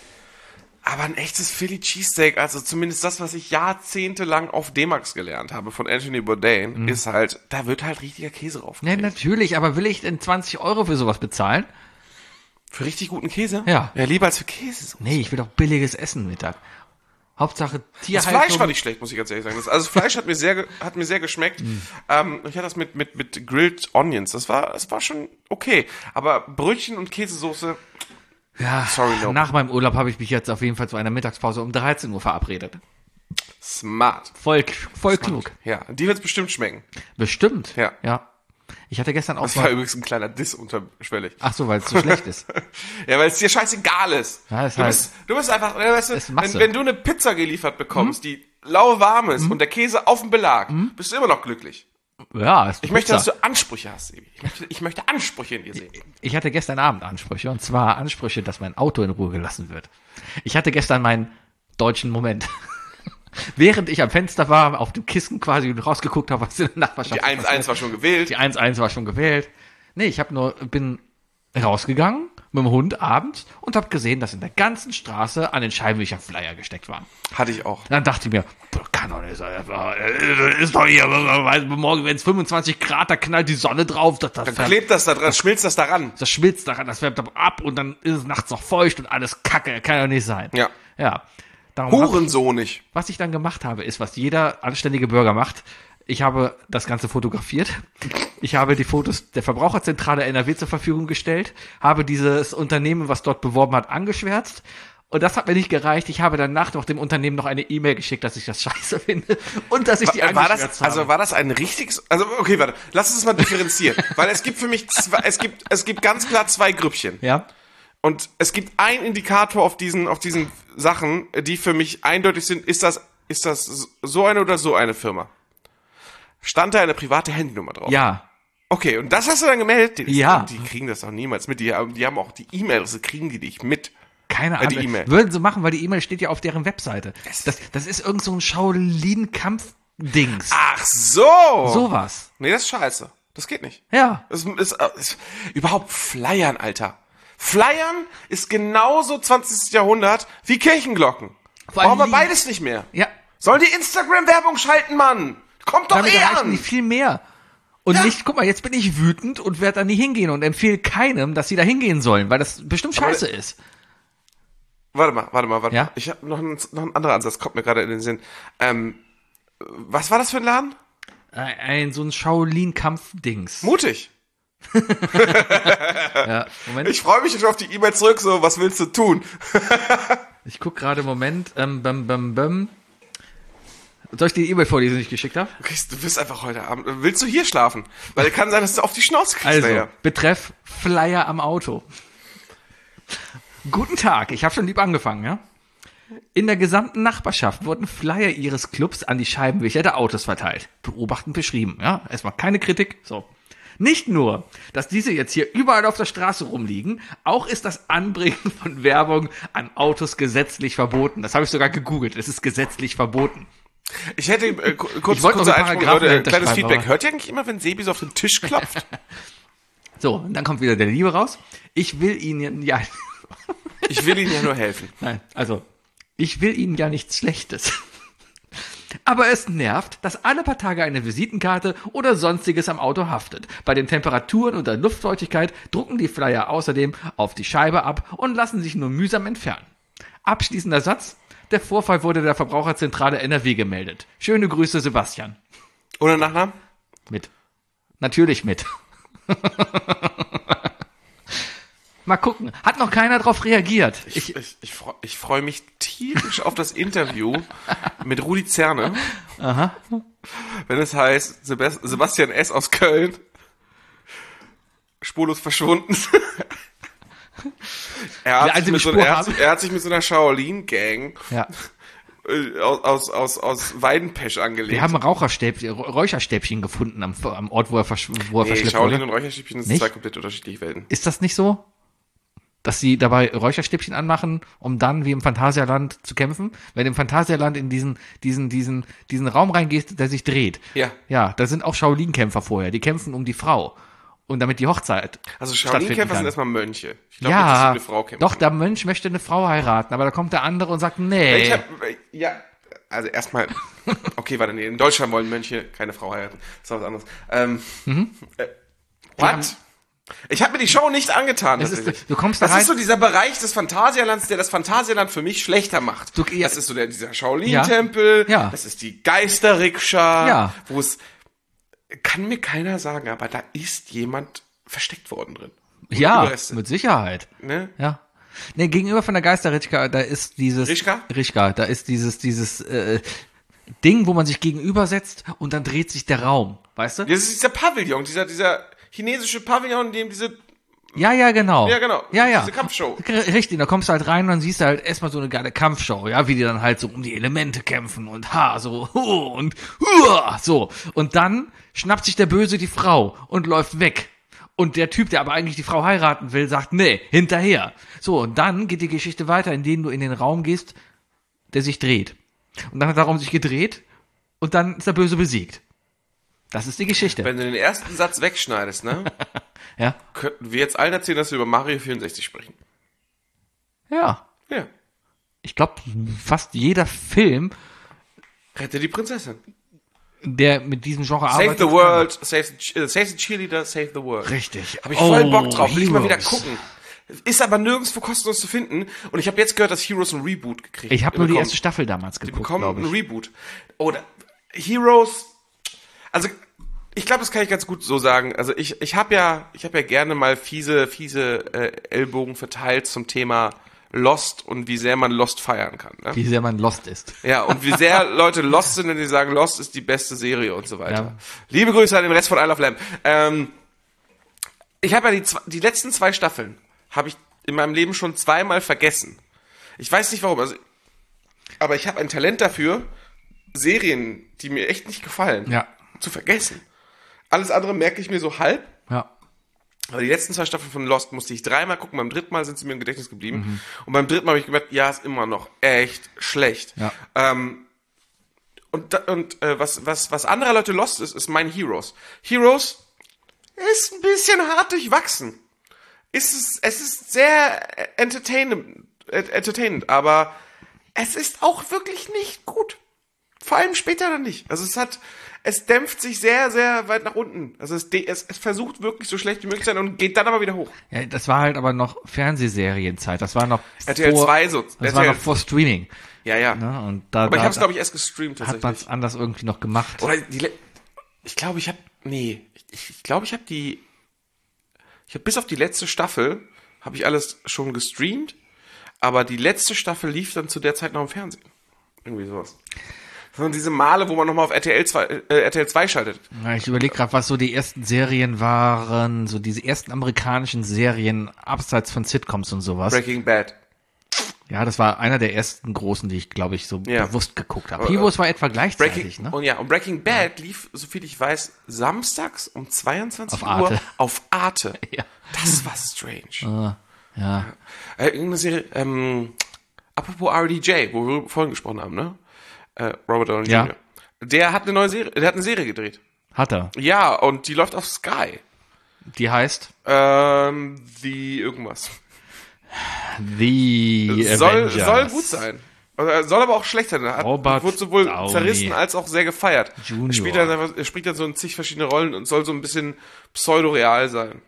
Aber ein echtes Philly Cheesesteak, also zumindest das, was ich jahrzehntelang auf D-Max gelernt habe von Anthony Bourdain, Mhm. ist halt, da wird halt richtiger Käse drauf. Ja, natürlich, aber will ich denn zwanzig Euro für sowas bezahlen? Für richtig guten Käse? Ja. Ja, lieber als für Käse. Nee, ich will doch billiges Essen Mittag. Hauptsache Das Tierhaltung. Fleisch war nicht schlecht, muss ich ganz ehrlich sagen. Das, also das Fleisch hat mir sehr, ge- hat mir sehr geschmeckt. Mhm. Ähm, ich hatte das mit, mit, mit Grilled Onions. Das war, das war schon okay. Aber Brötchen und Käsesoße, Ja, Sorry, no. nach meinem Urlaub habe ich mich jetzt auf jeden Fall zu einer Mittagspause um dreizehn Uhr verabredet. smart. Voll, voll klug. Ja, die wird's bestimmt schmecken. Bestimmt. Ja. Ja. Ich hatte gestern auch Das war mal, übrigens ein kleiner Diss unterschwellig. ach so, weil es so schlecht ist. Ja, weil es dir scheißegal ist. Ja, ist du, halt- bist du bist einfach, ja, weißt du, ist Masse. wenn, wenn du eine Pizza geliefert bekommst, die lauwarm ist und der Käse auf dem Belag, bist du immer noch glücklich. Ja, ist Ich möchte, Pizza. dass du Ansprüche hast, Sebi. Ich möchte, ich möchte Ansprüche in dir sehen. Ich hatte gestern Abend Ansprüche, und zwar Ansprüche, dass mein Auto in Ruhe gelassen wird. Ich hatte gestern meinen deutschen Moment. Während ich am Fenster war, auf dem Kissen quasi rausgeguckt habe, was in der Nachbarschaft Die eins eins war schon gewählt. Die eins eins war schon gewählt. Nee, ich habe nur, bin rausgegangen mit dem Hund abends und habe gesehen, dass in der ganzen Straße an den Scheibenwischern Flyer gesteckt waren. Hatte ich auch. Dann dachte ich mir, kann doch nicht sein, das ist doch hier, morgen, wenn es fünfundzwanzig Grad, da knallt die Sonne drauf, das, das, Dann färbt- klebt das da dran, schmilzt das daran. das schmilzt daran, das färbt ab und dann ist es nachts noch feucht und alles Kacke, kann doch nicht sein. Ja. Ja. Darum hab ich, Hurensohnig. was ich dann gemacht habe, ist, was jeder anständige Bürger macht. Ich habe das Ganze fotografiert. Ich habe die Fotos der Verbraucherzentrale N R W zur Verfügung gestellt, habe dieses Unternehmen, was dort beworben hat, angeschwärzt. Und das hat mir nicht gereicht. Ich habe danach noch dem Unternehmen noch eine E-Mail geschickt, dass ich das scheiße finde und dass ich die War angeschwärzt das, habe. also war das ein richtiges, also okay, warte, lass uns das mal differenzieren, weil es gibt für mich, zwei, es gibt, es gibt ganz klar zwei Grüppchen. ja? Und es gibt einen Indikator auf diesen, auf diesen Sachen, die für mich eindeutig sind, ist das, ist das so eine oder so eine Firma? Stand da eine private Handynummer drauf? Ja. Okay, und das hast du dann gemeldet? Die, Ja. Die kriegen das auch niemals mit. Die, haben- die haben auch die E-Mail-Adresse, kriegen die dich mit. Keine Äh, die Ahnung. E-Mail. Würden sie machen, weil die E-Mail steht ja auf deren Webseite. Das, das ist irgend so ein Shaolin-Kampf-Dings. Ach so! Sowas. Nee, das ist scheiße. Das geht nicht. Ja. Das ist, ist, ist überhaupt Flyern, Alter. Flyern ist genauso zwanzigsten Jahrhundert wie Kirchenglocken. Vor allem Brauchen wir die- beides nicht mehr. Ja. Sollen die Instagram-Werbung schalten, Mann? Kommt doch Damit eh erreichen die an! viel mehr. Und Ja. nicht, guck mal, jetzt bin ich wütend und werde da nie hingehen und empfehle keinem, dass sie da hingehen sollen, weil das bestimmt scheiße ist. Warte mal, warte mal, warte Ja? mal. Ich habe noch, einen- noch einen anderen Ansatz, kommt mir gerade in den Sinn. Ähm, was war das für ein Laden? Ein, ein so ein Shaolin-Kampf-Dings. Mutig. Ja, Moment. Ich freue mich schon auf die E-Mail zurück, so, was willst du tun? Ich guck gerade, Moment. Ähm, bam, bam, bam. Soll ich die E-Mail vorlesen, die ich geschickt habe? Du kriegst- Du wirst einfach heute Abend, willst du hier schlafen? Weil kann sein, dass du auf die Schnauze kriegst. Also, nachher. betreff Flyer am Auto. Guten Tag, ich habe schon lieb angefangen, ja? In der gesamten Nachbarschaft wurden Flyer ihres Clubs an die Scheibenwischer der Autos verteilt. Beobachtend beschrieben, ja? Erstmal keine Kritik, so. Nicht nur, dass diese jetzt hier überall auf der Straße rumliegen, auch ist das Anbringen von Werbung an Autos gesetzlich verboten. Das habe ich sogar gegoogelt, es ist gesetzlich verboten. Ich hätte äh, ku- kurz, Ich wollte noch kurzer einen Einspruch, Paragraphen Leute, dahinter kleines schreiben, Feedback. aber- Hört ihr eigentlich immer, wenn Sebi so auf den Tisch klopft? So, und dann kommt wieder der Liebe raus. Ich will Ihnen ja, Ich will Ihnen ja nur helfen. nein, also, ich will Ihnen ja nichts Schlechtes. Aber es nervt, dass alle paar Tage eine Visitenkarte oder sonstiges am Auto haftet. Bei den Temperaturen und der Luftfeuchtigkeit drucken die Flyer außerdem auf die Scheibe ab und lassen sich nur mühsam entfernen. Abschließender Satz. Der Vorfall wurde der Verbraucherzentrale N R W gemeldet. Schöne Grüße, Sebastian. Ohne Nachnamen? Mit. Natürlich mit. Mal gucken. Hat noch keiner drauf reagiert. Ich, Ich, ich, ich, freu, ich freue mich tierisch auf das Interview mit Rudi Zerne. aha. Wenn es heißt, Sebas- Sebastian S. aus Köln, spurlos verschwunden. er, hat Der sich einzige mit so, Spur er, hat, haben. er hat sich mit so einer Shaolin-Gang Ja. äh, aus, aus, aus Weidenpesch angelegt. Wir haben Raucherstäbchen, Räucherstäbchen gefunden am, am Ort, wo er, versch wo er nee, verschleppt Shaolin wurde. und Räucherstäbchen sind Nicht? zwei komplett unterschiedliche Welten. Ist das nicht so? Dass sie dabei Räucherstäbchen anmachen, um dann wie im Phantasialand zu kämpfen? Wenn du im Phantasialand in diesen, diesen, diesen, diesen Raum reingehst, der sich dreht. Ja. Ja, da sind auch Shaolin-Kämpfer vorher. Die kämpfen um die Frau. Und damit die Hochzeit Also stattfinden Shaolin-Kämpfer kann. sind erstmal Mönche. Ich glaube, Ja, das ist eine Frau kämpfen. doch, der Mönch möchte eine Frau heiraten, aber da kommt der andere und sagt, nee. Ich hab, ja, also erstmal, okay, warte, nee, in Deutschland wollen Mönche keine Frau heiraten. Das ist was anderes. Ähm, Mhm. äh, what? Ich habe mir die Show nicht angetan. Es ist- tatsächlich. du kommst da das rein- ist so dieser Bereich des Phantasialands, der das Phantasialand für mich schlechter macht. Du- ja. Das ist so der, dieser Shaolin-Tempel, Ja. Ja. das ist die Geisterrikscha, Ja. wo es, kann mir keiner sagen, aber da ist jemand versteckt worden drin. Ja, Überreste. mit Sicherheit. Ne? Ja. Nee, gegenüber von der Geisterrichka, da ist dieses... Rischka? Rischka, da ist dieses, dieses äh, Ding, wo man sich gegenübersetzt und dann dreht sich der Raum, weißt du? Das ist dieser Pavillon, dieser, dieser chinesische Pavillon, in dem diese, Ja, ja, genau. Ja, genau. Ja, ja. Diese Kampfshow. R- Richtig, da kommst du halt rein und dann siehst du halt erstmal so eine geile Kampfshow, ja, wie die dann halt so um die Elemente kämpfen und ha, so, hu, und huah, so. Und dann schnappt sich der Böse die Frau und läuft weg. Und der Typ, der aber eigentlich die Frau heiraten will, sagt, nee, hinterher. So, und dann geht die Geschichte weiter, indem du in den Raum gehst, der sich dreht. Und dann hat der Raum sich gedreht und dann ist der Böse besiegt. Das ist die Geschichte. Wenn du den ersten Satz wegschneidest, ne, Ja. könnten wir jetzt allen erzählen, dass wir über Mario vierundsechzig sprechen. Ja. Ja. Ich glaube, fast jeder Film, Rette die Prinzessin. der mit diesem Genre Save arbeitet. the world, save the, äh, save the cheerleader, save the world. Richtig. Habe ich voll Oh, Bock drauf, will ich mal wieder Heroes. gucken. Ist aber nirgendwo kostenlos zu finden. Und ich habe jetzt gehört, dass Heroes ein Reboot gekriegt Ich habe nur die bekommen. erste Staffel damals Die geguckt, bekommen glaube ein ich. Reboot. Oder Heroes. Also ich glaube, das kann ich ganz gut so sagen. Also ich ich habe ja ich habe ja gerne mal fiese fiese äh, Ellbogen verteilt zum Thema Lost und wie sehr man Lost feiern kann. Ne? Wie sehr man lost ist. Ja, und wie sehr Leute Lost sind, wenn die sagen, Lost ist die beste Serie und so weiter. Ja. Liebe Grüße an den Rest von Isle of Lamb. Ähm, ich habe ja die, zwe- die letzten zwei Staffeln habe ich in meinem Leben schon zweimal vergessen. Ich weiß nicht warum, also, aber ich habe ein Talent dafür, Serien, die mir echt nicht gefallen, Ja. zu vergessen. Alles andere merke ich mir so halb. Ja. Aber die letzten zwei Staffeln von Lost musste ich dreimal gucken. Beim dritten Mal sind sie mir im Gedächtnis geblieben. Und beim dritten Mal habe ich gemerkt, ja, ist immer noch echt schlecht. Ja. Ähm, und da, und äh, was, was, was anderer Leute Lost ist, ist mein Heroes. Heroes ist ein bisschen hart durchwachsen. Ist es, es ist sehr entertainend, äh, entertainend, aber es ist auch wirklich nicht gut. Vor allem später dann nicht. Also es hat, es dämpft sich sehr, sehr weit nach unten. Also es, de- es, es versucht wirklich so schlecht wie möglich zu sein und geht dann aber wieder hoch. Ja, das war halt aber noch Fernsehserienzeit. Das war noch R T L vor, zwei so. Das R T L war noch vor Streaming. Ja, ja. Ne? Und da, Aber ich da, habe es, glaube ich, erst gestreamt hat man tatsächlich. es anders irgendwie noch gemacht. Oder die, le- ich glaube, ich habe, nee, ich, ich glaube, ich habe die, ich habe bis auf die letzte Staffel, habe ich alles schon gestreamt, aber die letzte Staffel lief dann zu der Zeit noch im Fernsehen. Irgendwie sowas. Sondern diese Male, wo man nochmal auf R T L zwei, äh, R T L zwei schaltet. Ja, ich überlege gerade, was so die ersten Serien waren, so diese ersten amerikanischen Serien abseits von Sitcoms und sowas. Breaking Bad. Ja, das war einer der ersten großen, die ich, glaube ich, so Ja. bewusst geguckt habe. Aber, Heroes war etwa Breaking, gleichzeitig, ne? und ja, und Breaking Bad lief, soviel ich weiß, samstags um zweiundzwanzig Auf Uhr Arte. auf Arte. Ja. Das war strange. Ja. Äh, irgendeine Serie, ähm, apropos R D J, wo wir vorhin gesprochen haben, ne? Äh, Robert Downey Ja. Junior Der hat eine neue Serie, der hat eine Serie gedreht. Hat er. Ja, und die läuft auf Sky. Die heißt Ähm, die irgendwas. The Soll, Avengers. soll gut sein. Also, soll aber auch schlecht sein. Hat, Robert wurde sowohl Downey zerrissen als auch sehr gefeiert. Junior. Er spielt, dann, einfach- er spielt dann so in zig verschiedene Rollen und soll so ein bisschen pseudo-real sein.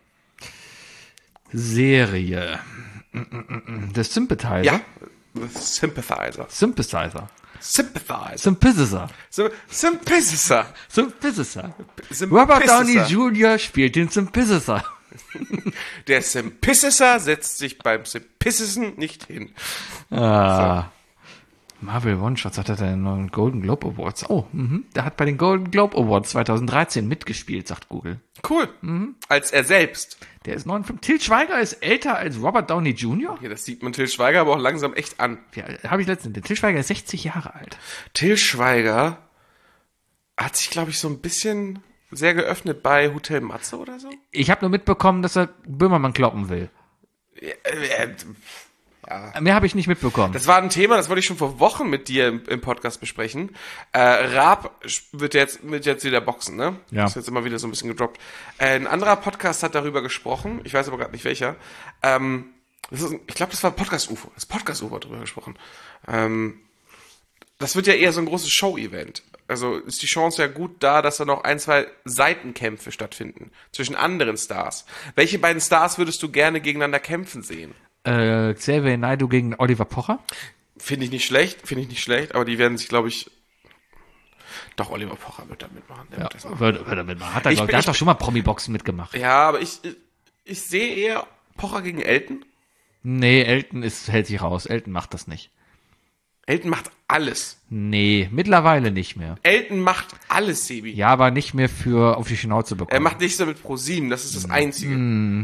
Serie. The Sympathizer. Ja? Sympathizer. Sympathizer. Sympathizer. Sympathizer. Sym- Sympathizer. Sympathizer. Sympathizer. Robert Downey Junior spielt den Sympathizer. Der Sympathizer setzt sich beim Sympathisen nicht hin. Ah. Marvel One-Shots hat er den neuen Golden Globe Awards. Oh, mhm. Der hat bei den Golden Globe Awards zwanzig dreizehn mitgespielt, sagt Google. Cool. Mhm. Als er selbst. Der ist neunundfünfzig. Til Schweiger ist älter als Robert Downey Junior Ja, das sieht man Til Schweiger aber auch langsam echt an. Ja, habe ich letztens. Der Til Schweiger ist sechzig Jahre alt. Til Schweiger hat sich, glaube ich, so ein bisschen sehr geöffnet bei Hotel Matze oder so. Ich habe nur mitbekommen, dass er Böhmermann kloppen will. Ja, äh, Ja. Mehr habe ich nicht mitbekommen. Das war ein Thema, das wollte ich schon vor Wochen mit dir im, im Podcast besprechen. Äh, Raab wird jetzt, wird jetzt wieder boxen, ne? Ja. Ist jetzt immer wieder so ein bisschen gedroppt. Äh, ein anderer Podcast hat darüber gesprochen, ich weiß aber gerade nicht welcher. Ähm, das ist, ich glaube, das war Podcast-U F O. Das Podcast-U F O hat darüber gesprochen. Ähm, das wird ja eher so ein großes Show-Event. Also ist die Chance ja gut da, dass da noch ein, zwei Seitenkämpfe stattfinden zwischen anderen Stars. Welche beiden Stars würdest du gerne gegeneinander kämpfen sehen? Äh, Xavier Naidoo gegen Oliver Pocher? Finde ich nicht schlecht, finde ich nicht schlecht, aber die werden sich, glaube ich, doch, Oliver Pocher wird da mitmachen. Der Ja, wird das machen. wird, wird er mitmachen. Hat er, Ich glaub, bin- der ich hat doch schon mal Promi-Boxen mitgemacht. Ja, aber ich, ich, ich sehe eher Pocher gegen Elton. Nee, Elton ist, hält sich raus. Elton macht das nicht. Elton macht alles. Nee, mittlerweile nicht mehr. Elton macht alles, Sebi. Ja, aber nicht mehr für auf die Schnauze bekommen. Er macht nichts damit ProSieben, das ist das Einzige.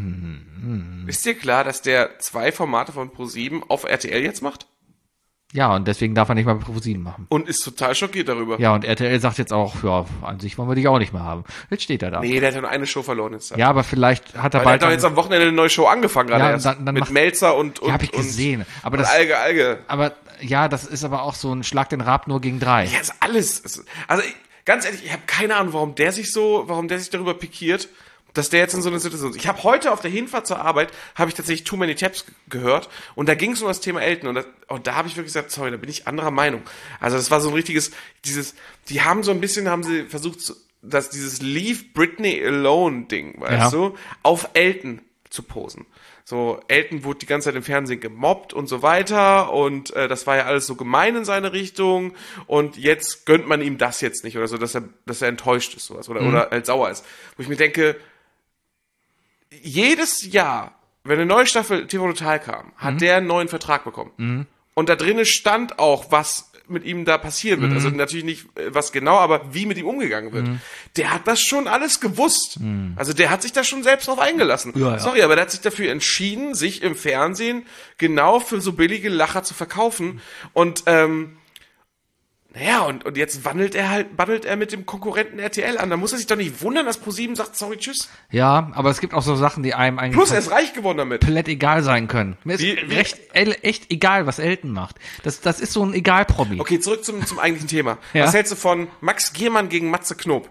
Ist dir klar, dass der zwei Formate von ProSieben auf R T L jetzt macht? Ja, und deswegen darf er nicht mal ProSieben machen. Und ist total schockiert darüber. Ja, und R T L sagt jetzt auch, ja, an sich wollen wir dich auch nicht mehr haben. Jetzt steht er da. Nee, der hat ja nur eine Show verloren jetzt. Ja, aber vielleicht hat er Weil der bald hat doch jetzt am Wochenende eine neue Show angefangen gerade Ja, erst. dann- dann mit macht- Melzer und, und, ja, hab ich und, gesehen. Aber und das, Alge, Alge. aber ja, das ist aber auch so ein Schlag den Raab nur gegen drei. Ja, ist alles. Ist- Also ich, ganz ehrlich, ich habe keine Ahnung, warum der sich so, warum der sich darüber pikiert, dass der jetzt in so einer Situation ist. Ich habe heute auf der Hinfahrt zur Arbeit, habe ich tatsächlich Too Many Tabs g- gehört und da ging es um das Thema Elton und, das, und da habe ich wirklich gesagt, sorry, da bin ich anderer Meinung. Also das war so ein richtiges, dieses, die haben so ein bisschen, haben sie versucht, zu- dass dieses Leave Britney Alone Ding, weißt Ja. du, auf Elton zu posen. So, Elton wurde die ganze Zeit im Fernsehen gemobbt und so weiter und äh, das war ja alles so gemein in seine Richtung und jetzt gönnt man ihm das jetzt nicht oder so, dass er, dass er enttäuscht ist sowas oder, oder halt sauer ist. Wo ich mir denke, jedes Jahr, wenn eine neue Staffel T V Total kam, hat der einen neuen Vertrag bekommen. Und da drinnen stand auch, was mit ihm da passieren wird. Also natürlich nicht äh, was genau, aber wie mit ihm umgegangen wird. Der hat das schon alles gewusst. Also der hat sich da schon selbst drauf eingelassen. Ja, ja. Sorry, aber der hat sich dafür entschieden, sich im Fernsehen genau für so billige Lacher zu verkaufen. Und ähm, naja, und, und jetzt wandelt er halt, wandelt er mit dem Konkurrenten R T L an. Da muss er sich doch nicht wundern, dass ProSieben sagt, sorry, tschüss. Ja, aber es gibt auch so Sachen, die einem eigentlich Plus, er ist reich geworden damit. komplett egal sein können. Mir ist Wie- wie- recht, e- echt egal, was Elton macht. Das, das ist so ein Egal-Promi. Okay, zurück zum, zum eigentlichen Thema. Ja. Was hältst du von Max Giermann gegen Matze Knob?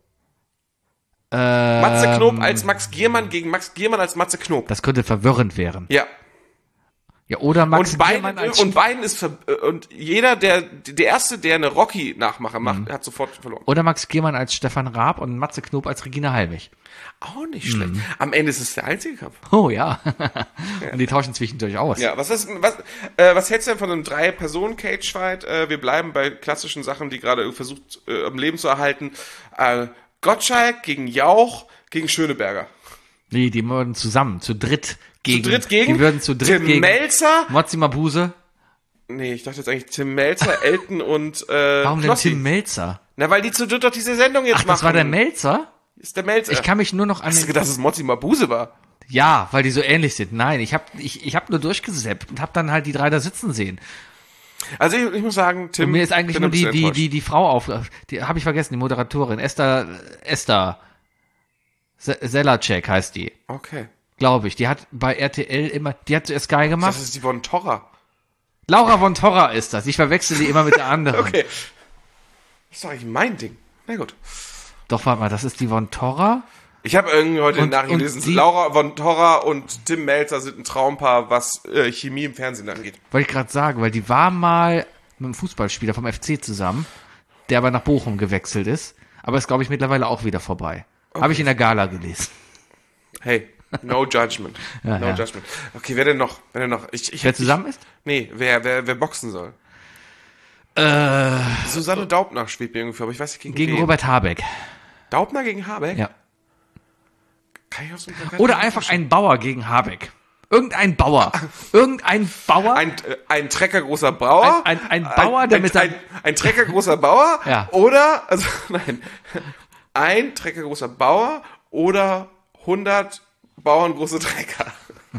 Ähm, Matze Knob als Max Giermann gegen Max Giermann als Matze Knob. Das könnte verwirrend werden. Ja. Ja, oder Max Und Giermann beiden, als und beiden ist, ver äh, und jeder, der, der erste, der eine Rocky-Nachmache macht, Mhm. hat sofort verloren. oder Max Giermann als Stefan Raab und Matze Knob als Regina Halmich. Auch nicht schlecht. Mhm. Am Ende ist es der einzige Kampf. Oh ja. Und die tauschen zwischendurch aus. Ja, was ist, was, äh, was hältst du denn von einem Drei-Personen-Cage-Fight? Äh, wir bleiben bei klassischen Sachen, die gerade versucht, äh, am Leben zu erhalten. Äh, Gottschalk gegen Jauch gegen Schöneberger. Nee, die würden zusammen, zu dritt gegen. Zu dritt gegen? Die würden zu dritt Tim gegen. Melzer? Mozzi Mabuse. Nee, ich dachte jetzt eigentlich Tim Melzer, Elton und äh, Warum denn Knossi. Tim Melzer? Na, weil die zu dritt doch diese Sendung jetzt Ach, machen. das war der Melzer? Ist der Melzer. Ich kann mich nur noch an Hast du den, gedacht, dass es Mozzi Mabuse war? ja, weil die so ähnlich sind. Nein, ich habe ich, ich hab nur durchgesappt und habe dann halt die drei da sitzen sehen. Also ich, ich muss sagen, Tim... Und mir ist eigentlich bin nur ein die, bisschen die, enttäuscht. die, die Frau auf, die habe ich vergessen, die Moderatorin. Esther, Esther Se- Selacek heißt die, Okay. glaube ich. Die hat bei R T L immer, die hat zuerst Sky gemacht. Das ist die von Torra. Laura von Torra ist das. Ich verwechsel die immer mit der anderen. Okay. Das ist doch eigentlich mein Ding. Na gut. Doch, warte mal, das ist die von Torra? Ich habe irgendwie heute Und- Nachrichten und gelesen, sie- Laura von Torra und Tim Melzer sind ein Traumpaar, was äh, Chemie im Fernsehen angeht. Wollte ich gerade sagen, weil die war mal mit einem Fußballspieler vom F C zusammen, der aber nach Bochum gewechselt ist. Aber ist, glaube ich, mittlerweile auch wieder vorbei. Habe ich in der Gala gelesen. Hey, no judgment. Ja, no ja. judgment. Okay, wer denn noch? Wer denn noch? Ich, ich, Wer zusammen ist? Nee, wer, wer, wer boxen soll. Äh, Susanne Daubner schwebt mir irgendwie, aber ich weiß nicht gegen, gegen wen. Robert Habeck. Daubner gegen Habeck? Ja. Kann ich aus dem Plakat Oder nicht einfach vorstellen. ein Bauer gegen Habeck. Irgendein Bauer. Irgendein Bauer. Ein, äh, ein treckergroßer Bauer. Ein, ein, ein Bauer, der ein, mit ein, seinem... ein, ein treckergroßer Bauer. Ja. Oder, also, nein. Ein treckergroßer Bauer oder hundert bauerngroße Trecker.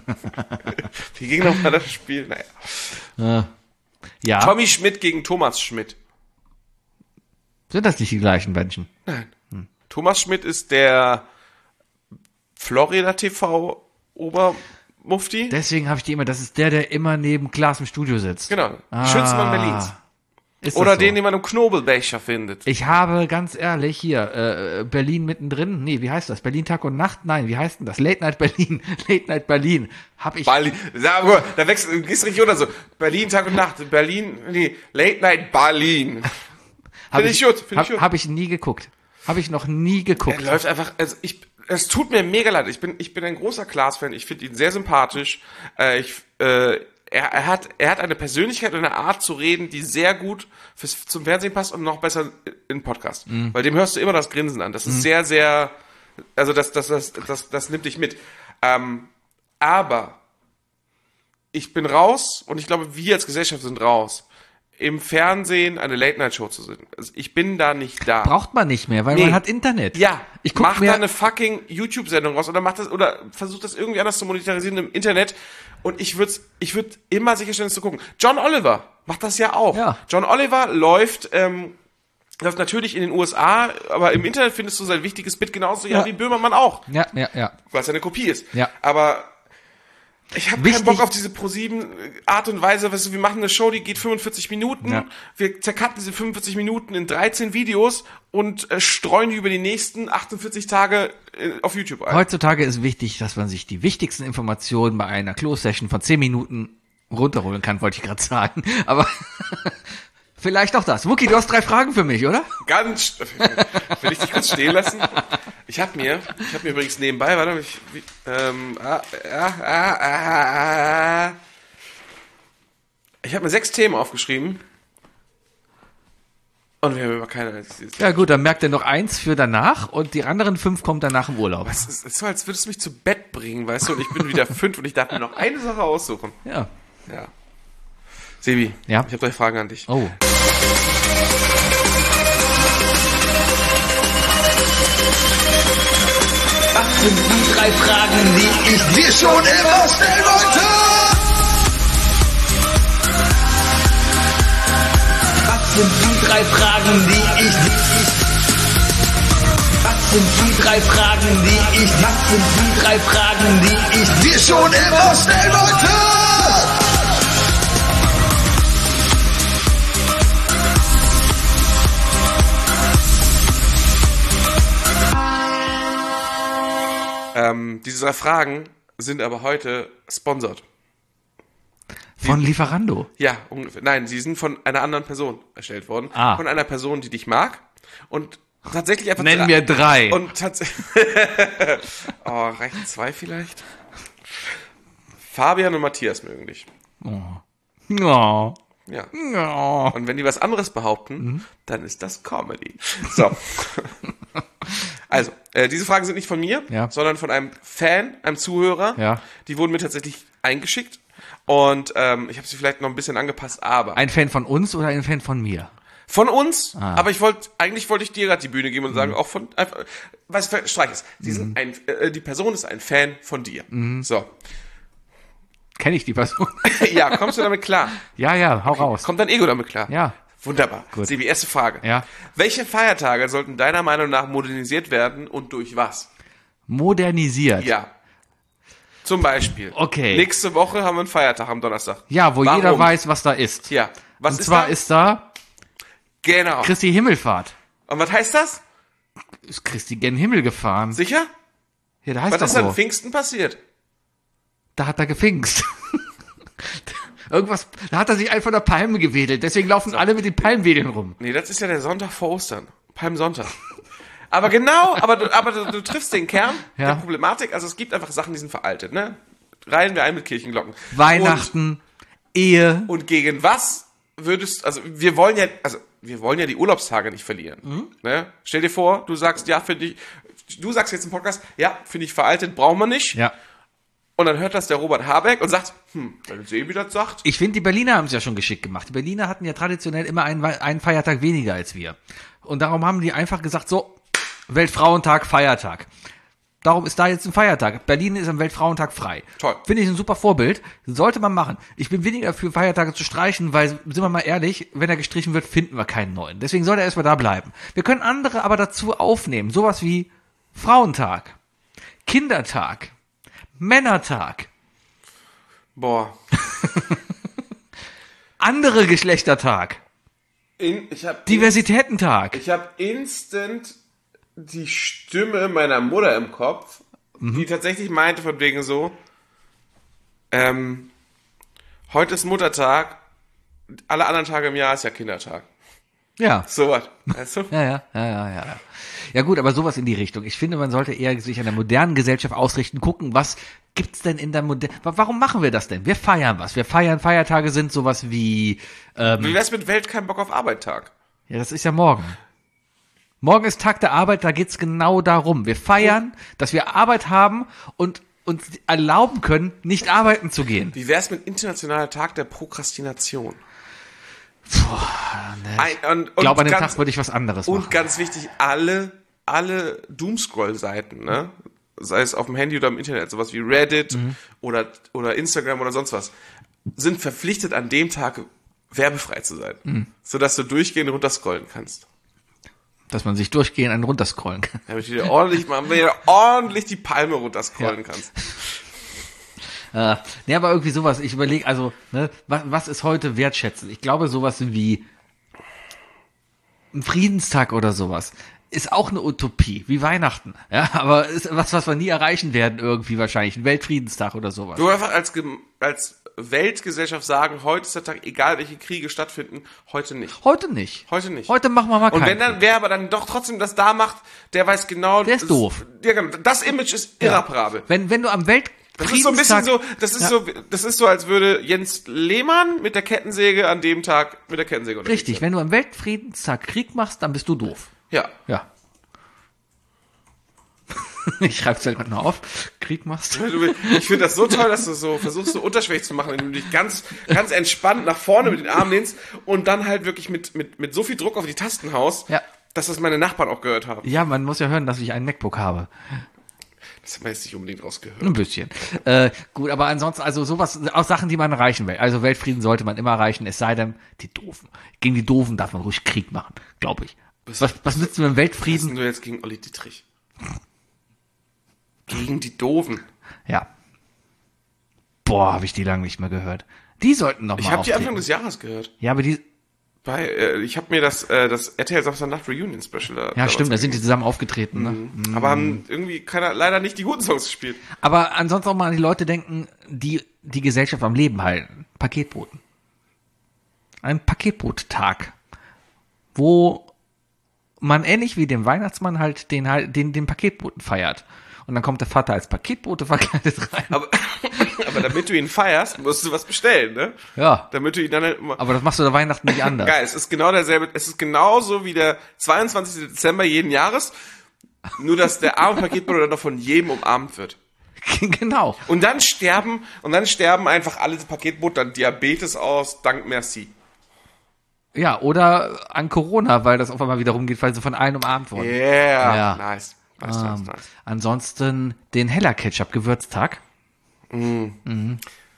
Wie ging nochmal das Spiel? Naja. Ja. Tommy Schmidt gegen Thomas Schmidt. Sind das nicht die gleichen Menschen? Nein. Hm. Thomas Schmidt ist der Florida T V Obermufti. Deswegen habe ich die immer, das ist der, der immer neben Klaas im Studio sitzt. Genau. Ah. Schützenmann Berlins. Ist Oder das so? den, den man im Knobelbecher findet. Ich habe, ganz ehrlich, hier, äh, Berlin mittendrin, nee, wie heißt das? Berlin Tag und Nacht? Nein, wie heißt denn das? Late Night Berlin, Late Night Berlin. Hab ich... Berlin, sag mal, da wechselst du, gehst richtig runter so. Berlin Tag und Nacht, Berlin, nee, Late Night Berlin. Hab Finde ich gut, finde hab, ich gut. Hab ich nie geguckt. Habe ich noch nie geguckt. Er läuft einfach, also ich, es tut mir mega leid. Ich bin, ich bin ein großer Klaas-Fan. Ich finde ihn sehr sympathisch. Äh, ich, äh, er, er hat, er hat eine Persönlichkeit und eine Art zu reden, die sehr gut fürs, zum Fernsehen passt und noch besser in Podcast. Mhm. Weil dem hörst du immer das Grinsen an. Das ist mhm. sehr, sehr, also das, das, das, das, das nimmt dich mit. Ähm, aber ich bin raus und ich glaube, wir als Gesellschaft sind raus, im Fernsehen eine Late-Night-Show zu sehen. Also ich bin da nicht da. Braucht man nicht mehr, weil Nee. man hat Internet. Ja, ich guck mach mir da eine fucking YouTube-Sendung raus oder mach das oder versuch das irgendwie anders zu monetarisieren im Internet. Und ich würde ich würd immer sicherstellen, es zu gucken. John Oliver macht das ja auch. Ja. John Oliver läuft, ähm, läuft natürlich in den U S A, aber im Internet findest du sein wichtiges Bit genauso ja. Ja. wie Böhmermann auch, Ja, ja, ja. weil es eine Kopie ist. Ja. Aber ich habe keinen Wichtig- Bock auf diese ProSieben Art und Weise, weißt du, wir machen eine Show, die geht fünfundvierzig Minuten, Ja. wir zercutten diese fünfundvierzig Minuten in dreizehn Videos und äh, streuen die über die nächsten achtundvierzig Tage äh, auf YouTube ein. Heutzutage ist wichtig, dass man sich die wichtigsten Informationen bei einer Close-Session von zehn Minuten runterholen kann, wollte ich gerade sagen. Aber vielleicht auch das. Wookie, du hast drei Fragen für mich, oder? Ganz, will ich dich kurz stehen lassen? Ich habe mir, ich habe mir übrigens nebenbei, warte, ich, wie, ähm, ah, ah, ah, ah, ah, ich habe mir sechs Themen aufgeschrieben und wir haben über keine einziges. Ja gut, dann merkt er noch eins für danach und die anderen fünf kommen danach im Urlaub. Es ist, es ist so, als würdest du mich zu Bett bringen, weißt du, und ich bin wieder fünf und ich darf mir noch eine Sache aussuchen. Ja. Ja. Sebi, Ja? ich habe drei Fragen an dich. Oh. Was sind die drei Fragen, die ich dir schon immer stellen wollte? Was sind die drei Fragen, die ich... Was sind die drei Fragen, die ich... Was sind die drei Fragen, die ich dir schon immer stellen wollte? Ähm, diese drei Fragen sind aber heute sponsored. Von Lieferando. Ja, ungefähr. Nein, sie sind von einer anderen Person erstellt worden. Ah. Von einer Person, die dich mag. Und tatsächlich einfach... Nenn mir drei. Und tatsächlich... oh, reichen zwei vielleicht? Fabian und Matthias mögen dich. Ja. Ja. Ja. Und wenn die was anderes behaupten, Mhm. dann ist das Comedy. So. Also, äh, diese Fragen sind nicht von mir, Ja. sondern von einem Fan, einem Zuhörer. Ja. Die wurden mir tatsächlich eingeschickt. Und ähm, ich habe sie vielleicht noch ein bisschen angepasst, aber... Ein Fan von uns oder ein Fan von mir? Von uns, Ah. aber ich wollte, eigentlich wollte ich dir gerade die Bühne geben und sagen, auch von, einfach, was, streich es. Sie sind ein, äh, die Person ist ein Fan von dir. So. Kenne ich die Person? Ja, kommst du damit klar? Ja, ja, hau raus. Kommt dein Ego damit klar? Ja. Wunderbar. Gut. Sebi, erste Frage. Ja. Welche Feiertage sollten deiner Meinung nach modernisiert werden und durch was? Modernisiert. Ja. Zum Beispiel. Okay. Nächste Woche haben wir einen Feiertag am Donnerstag. Ja, wo Warum? jeder weiß, was da ist. Ja. Was Und ist zwar da? ist da Genau. Christi Himmelfahrt. Und was heißt das? Ist Christi gen Himmel gefahren. Sicher? Ja, da heißt Was doch ist an so. Pfingsten passiert? Da hat er gefingst. Irgendwas, da hat er sich einfach der Palme gewedelt. Deswegen laufen alle mit den Palmwedeln rum. Nee, das ist ja der Sonntag vor Ostern. Palmsonntag. Aber genau, aber du, aber du, du triffst den Kern Ja. der Problematik. Also es gibt einfach Sachen, die sind veraltet, ne? Reihen wir ein mit Kirchenglocken. Weihnachten, Ehe. Und, und gegen was würdest, also wir wollen ja, also wir wollen ja die Urlaubstage nicht verlieren. Mhm. Ne? Stell dir vor, du sagst, ja, finde ich, du sagst jetzt im Podcast, ja, finde ich veraltet, brauchen wir nicht. Ja. Und dann hört das der Robert Habeck und sagt, hm, wenn Sebi das sagt. Ich finde, die Berliner haben es ja schon geschickt gemacht. Die Berliner hatten ja traditionell immer einen, einen Feiertag weniger als wir. Und darum haben die einfach gesagt, so, Weltfrauentag, Feiertag. Darum ist da jetzt ein Feiertag. Berlin ist am Weltfrauentag frei. Toll. Finde ich ein super Vorbild. Sollte man machen. Ich bin weniger für Feiertage zu streichen, weil, sind wir mal ehrlich, wenn er gestrichen wird, finden wir keinen neuen. Deswegen soll er erstmal da bleiben. Wir können andere aber dazu aufnehmen. Sowas wie Frauentag, Kindertag, Männertag, Boah. andere Geschlechtertag, In, ich hab Diversitätentag. Ich habe instant die Stimme meiner Mutter im Kopf, Mhm. die tatsächlich meinte von wegen so, ähm, heute ist Muttertag, alle anderen Tage im Jahr ist ja Kindertag. Ja. So was, weißt du? Ja, ja, ja, ja, ja. Ja gut, aber sowas in die Richtung. Ich finde, man sollte eher sich an der modernen Gesellschaft ausrichten, gucken, was gibt's denn in der modernen, warum machen wir das denn? Wir feiern was. Wir feiern, Feiertage sind sowas wie, ähm, Wie wär's mit Welt kein Bock auf Arbeit Tag? ja, das ist ja morgen. Morgen ist Tag der Arbeit, da geht's genau darum. Wir feiern, dass wir Arbeit haben und uns erlauben können, nicht arbeiten zu gehen. Wie wär's mit internationaler Tag der Prokrastination? Ne, Ein, und, Ich glaube, an dem ganz, Tag würde ich was anderes Und machen. ganz wichtig, alle, alle Doomscroll-Seiten, ne? Sei es auf dem Handy oder im Internet, sowas wie Reddit Mhm. oder, oder Instagram oder sonst was, sind verpflichtet, an dem Tag werbefrei zu sein. Mhm. Sodass du durchgehend runterscrollen kannst. Dass man sich durchgehend einen runterscrollen kann. Damit du dir ordentlich, mal wieder ordentlich die Palme runterscrollen Ja. kannst. Äh, ne, aber irgendwie sowas, ich überlege, also, ne, was, was ist heute wertschätzend? Ich glaube, sowas wie ein Friedenstag oder sowas ist auch eine Utopie, wie Weihnachten. Ja, aber ist was, was wir nie erreichen werden irgendwie wahrscheinlich. Ein Weltfriedenstag oder sowas. Du einfach als, Gem- als Weltgesellschaft sagen, heute ist der Tag, egal welche Kriege stattfinden, heute nicht. Heute nicht. Heute nicht. Heute machen wir mal Und keinen. wenn dann, wer aber dann doch trotzdem das da macht, der weiß genau. Der ist das, doof. Ja, genau. Das Image ist irreparabel. Wenn, wenn du am Das ist so ein bisschen Weltfriedenstag, so, das ist Ja. so, das ist so, als würde Jens Lehmann mit der Kettensäge an dem Tag mit der Kettensäge unterwegs richtig, sein. wenn du am Weltfriedenstag Krieg machst, dann bist du doof. Ja. Ja. Ich schreib's halt noch auf. Krieg machst. Du- Ich finde das so toll, dass du so versuchst, so unterschwellig zu machen, indem du dich ganz, ganz entspannt nach vorne mit den Armen lehnst und dann halt wirklich mit, mit, mit so viel Druck auf die Tasten haust, Ja. dass das meine Nachbarn auch gehört haben. Ja, man muss ja hören, dass ich ein MacBook habe. Das hat man jetzt nicht unbedingt rausgehört. Ein bisschen. Äh, gut, aber ansonsten, also sowas, auch Sachen, die man erreichen will. Also Weltfrieden sollte man immer erreichen, es sei denn, die Doofen. Gegen die Doofen darf man ruhig Krieg machen, glaube ich. Was, was nützt mir im Was Weltfrieden? denn du jetzt gegen Olli Dietrich? Gegen die Doofen. Ja. Boah, habe ich die lange nicht mehr gehört. Die sollten noch Ich mal habe die auftreten. Anfang des Jahres gehört. Ja, aber die, Bei, äh, ich habe mir das, äh, das R T L Samstagnacht Reunion Special da. ja damals stimmt, da sind die gegeben. zusammen aufgetreten, ne? Mhm. Aber haben irgendwie keiner, leider nicht die guten Songs gespielt. Aber ansonsten auch mal an die Leute denken, die die Gesellschaft am Leben halten. Paketboten. Ein Paketbottag, wo man ähnlich wie dem Weihnachtsmann halt den, halt den, den Paketboten feiert. Und dann kommt der Vater als Paketbote verkleidet rein. Aber, aber damit du ihn feierst, musst du was bestellen, ne? Ja, Damit du ihn dann halt immer. aber das machst du da Weihnachten nicht anders. Geil, es ist genau derselbe, es ist genauso wie der zweiundzwanzigste Dezember jeden Jahres, nur dass der arme Paketbote dann noch von jedem umarmt wird. Genau. Und dann sterben, und dann sterben einfach alle Paketbote dann Diabetes aus, dank Merci. Ja, oder an Corona, weil das auf einmal wieder rumgeht, weil sie von allen umarmt wurden. Yeah, Ja. nice. Nice, nice, Ähm, nice. ansonsten den Heller Ketchup Gewürztag. Mhm.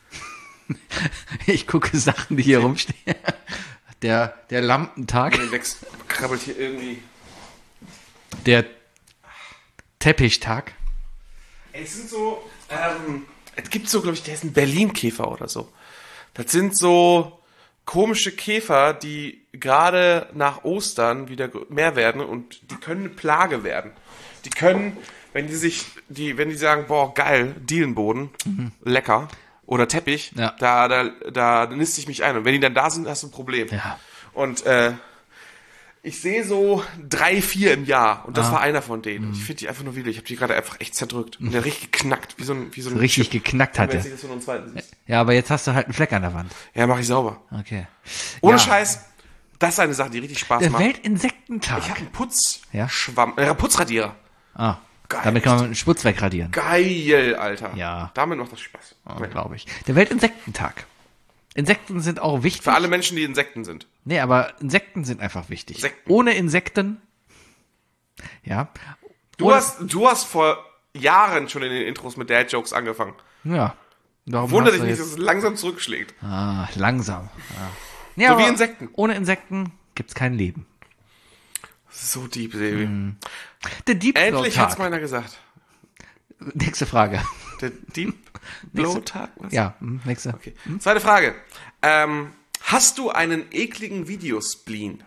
Ich gucke Sachen, die hier rumstehen. Der, der Lampentag, Der wächst, krabbelt hier irgendwie. der Teppichtag. Es sind so, ähm, es gibt so, glaube ich, der ist ein Berlin-Käfer oder so. Das sind so komische Käfer, die gerade nach Ostern wieder mehr werden und die können eine Plage werden. Die können, wenn die sich, die, wenn die sagen, boah, geil, Dielenboden, lecker, oder Teppich, Ja. da, da, da niste ich mich ein. Und wenn die dann da sind, hast du ein Problem. Ja. Und äh, ich sehe so drei, vier im Jahr. Und das war einer von denen. Ich finde die einfach nur widerlich. Ich habe die gerade einfach echt zerdrückt. Und der richtig geknackt, wie so ein, wie so ein Richtig Chip. geknackt Wenn jetzt hatte. nicht, dass du noch einen zweiten siehst. Ja, aber jetzt hast du halt einen Fleck an der Wand. Ja, mach ich sauber. Okay. Ohne Ja. Scheiß, das ist eine Sache, die richtig Spaß Der macht. Weltinsektentag. Ich habe einen Ja? Putzschwamm, äh, Putzradierer. Ah. geil. Damit kann man einen Schmutz wegradieren. Geil, Alter. Ja. Damit macht das Spaß. Oh, glaube ich. Der Weltinsektentag. Insekten sind auch wichtig. Für alle Menschen, die Insekten sind. Nee, aber Insekten sind einfach wichtig. Insekten. Ohne Insekten, ja. Du Ohne, hast, du hast vor Jahren schon in den Intros mit Dad-Jokes angefangen. ja. Darum Wundert hast dich du nicht, dass jetzt- es langsam zurückschlägt. Ah, langsam. Ja. Ja, So wie aber Insekten. Ohne Insekten gibt's kein Leben. So deep, Sebi. Der Deep Endlich Blow hat's Tag. mal einer gesagt. Nächste Frage. Der Deep Blow-Tag? Was? Ja, hm, nächste. Okay. Zweite Frage. Ähm, hast du einen ekligen Videospleen?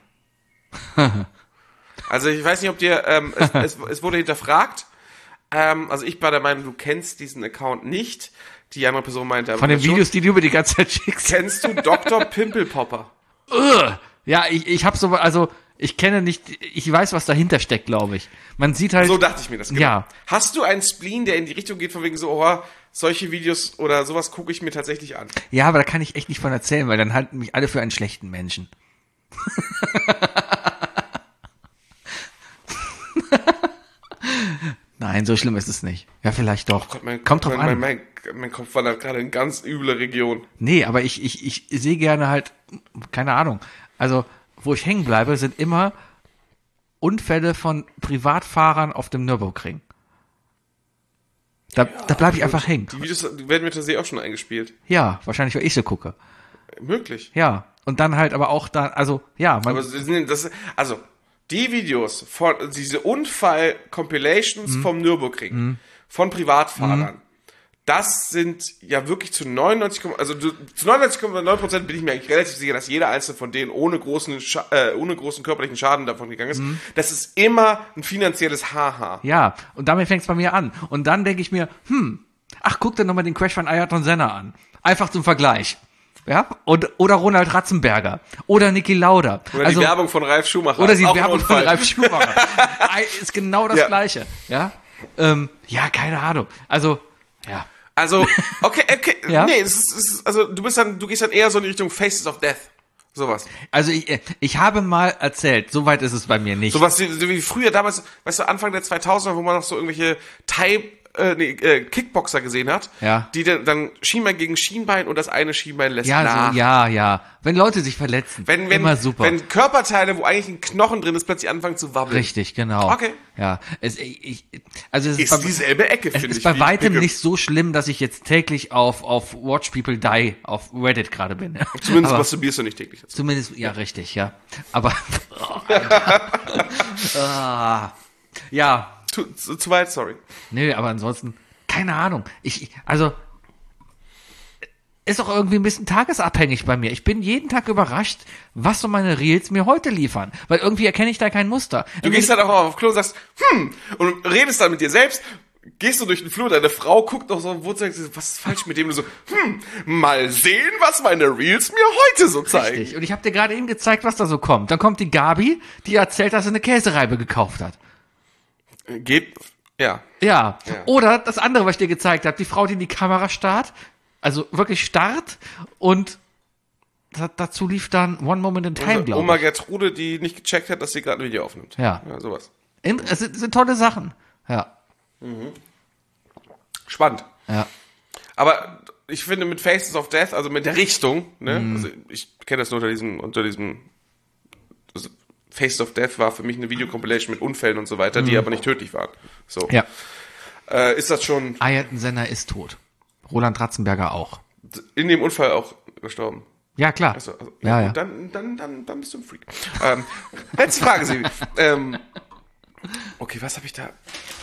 Also ich weiß nicht, ob dir, ähm, es, es, es wurde hinterfragt. Ähm, also ich war der Meinung, du kennst diesen Account nicht. Die andere Person meinte aber Von den schon. Videos, die du über die ganze Zeit schickst. Kennst du Doktor Pimpelpopper? Ugh. Ja, ich, ich habe so, also ich kenne nicht, ich weiß, was dahinter steckt, glaube ich. Man sieht halt. So dachte ich mir das. Genau. Ja. Hast du einen Spleen, der in die Richtung geht, von wegen so, oh, solche Videos oder sowas gucke ich mir tatsächlich an? Ja, aber da kann ich echt nicht von erzählen, weil dann halten mich alle für einen schlechten Menschen. Nein, so schlimm ist es nicht. Ja, vielleicht doch. Gott, mein, Kommt drauf mein, an. Mein, mein, mein Kopf wandert gerade in ganz üble Region. Nee, aber ich, ich, ich sehe gerne halt, keine Ahnung. Also, wo ich hängen bleibe, sind immer Unfälle von Privatfahrern auf dem Nürburgring. Da, da bleibe ich einfach hängen. Die Videos werden mir tatsächlich auch schon eingespielt. Ja, wahrscheinlich, weil ich so gucke. Möglich. Ja. Und dann halt aber auch da, also, ja, man, Aber es sind- das, also, die Videos von, diese Unfall-Compilations vom Nürburgring, von Privatfahrern, das sind ja wirklich zu neunundneunzig, also du- zu neunundneunzig Komma neun Prozent bin ich mir eigentlich relativ sicher, dass jeder einzelne von denen ohne großen, Scha äh, ohne großen körperlichen Schaden davon gegangen ist. Das ist immer ein finanzielles Haha. ja. Und damit fängt es bei mir an. Und dann denke ich mir, hm, ach, guck dir nochmal den Crash von Ayrton Senna an. Einfach zum Vergleich. Ja, und, oder Ronald Ratzenberger. Oder Niki Lauda. Oder die Werbung von Ralf Schumacher. Oder die Auch ein Werbung von Unfall. Ralf Schumacher. Ei, ist genau das Ja. Gleiche. Ja, ähm, ja, keine Ahnung. Also, ja. Also, okay, okay, Ja? nee, es ist, es ist, also du bist dann, du gehst dann eher so in die Richtung Faces of Death. Sowas. Also ich, äh, ich habe mal erzählt, soweit ist es bei mir nicht. Sowas wie, so wie früher damals, weißt du, Anfang der zweitausender, wo man noch so irgendwelche Thai, äh, nee, äh, Kickboxer gesehen hat, Ja. die dann, dann Schienbein gegen Schienbein und das eine Schienbein lässt ja, nach. so, ja, ja. Wenn Leute sich verletzen, Wenn, wenn, immer super. wenn Körperteile, wo eigentlich ein Knochen drin ist, plötzlich anfangen zu wabbeln. Richtig, genau. Okay. Ja, es, ich, ich, also es ist, Ist bei, dieselbe Ecke, es finde ist ich. bei wie weitem Pickup. nicht so schlimm, dass ich jetzt täglich auf, auf Watch People Die auf Reddit gerade bin. Zumindest Aber, masturbierst du nicht täglich dazu. zumindest, ja, richtig, ja. Aber, oh, ah, ja, Zu, zu, zu weit, sorry. nö, aber ansonsten, keine Ahnung. Ich, ich- also, ist auch irgendwie ein bisschen tagesabhängig bei mir. Ich bin jeden Tag überrascht, was so meine Reels mir heute liefern. Weil irgendwie erkenne ich da kein Muster. Du gehst dann auch mal auf Klo und sagst, hm, und redest dann mit dir selbst, gehst du durch den Flur, deine Frau guckt noch so, wo sagst du, was ist falsch mit dem? Und du so, hm, mal sehen, was meine Reels mir heute so zeigen. Richtig. Und ich habe dir gerade eben gezeigt, was da so kommt. Dann kommt die Gabi, die erzählt, dass sie eine Käsereibe gekauft hat. Geht, ja. Ja. Ja. Oder das andere, was ich dir gezeigt habe, die Frau, die in die Kamera starrt, also wirklich starrt und da, dazu lief dann One Moment in Time, Also glaube Oma ich. Gertrude, die nicht gecheckt hat, dass sie gerade ein Video aufnimmt. Ja. Ja, sowas. In, es sind, es sind tolle Sachen. Ja. Spannend. Ja. Aber ich finde mit Faces of Death, also mit der Richtung, ne, Mhm. also ich kenne das nur unter diesem, unter diesem, also Faces of Death war für mich eine Videocompilation mit Unfällen und so weiter, die aber nicht tödlich waren. So. Mhm. Ja. Äh, ist das schon Ayrton Senna ist tot. Roland Ratzenberger auch. in dem Unfall auch gestorben? Ja, klar. Also, also, ja, ja. gut, Dann, dann, dann, dann bist du ein Freak. ähm, letzte Frage, Sebi. ähm, okay, was habe ich da?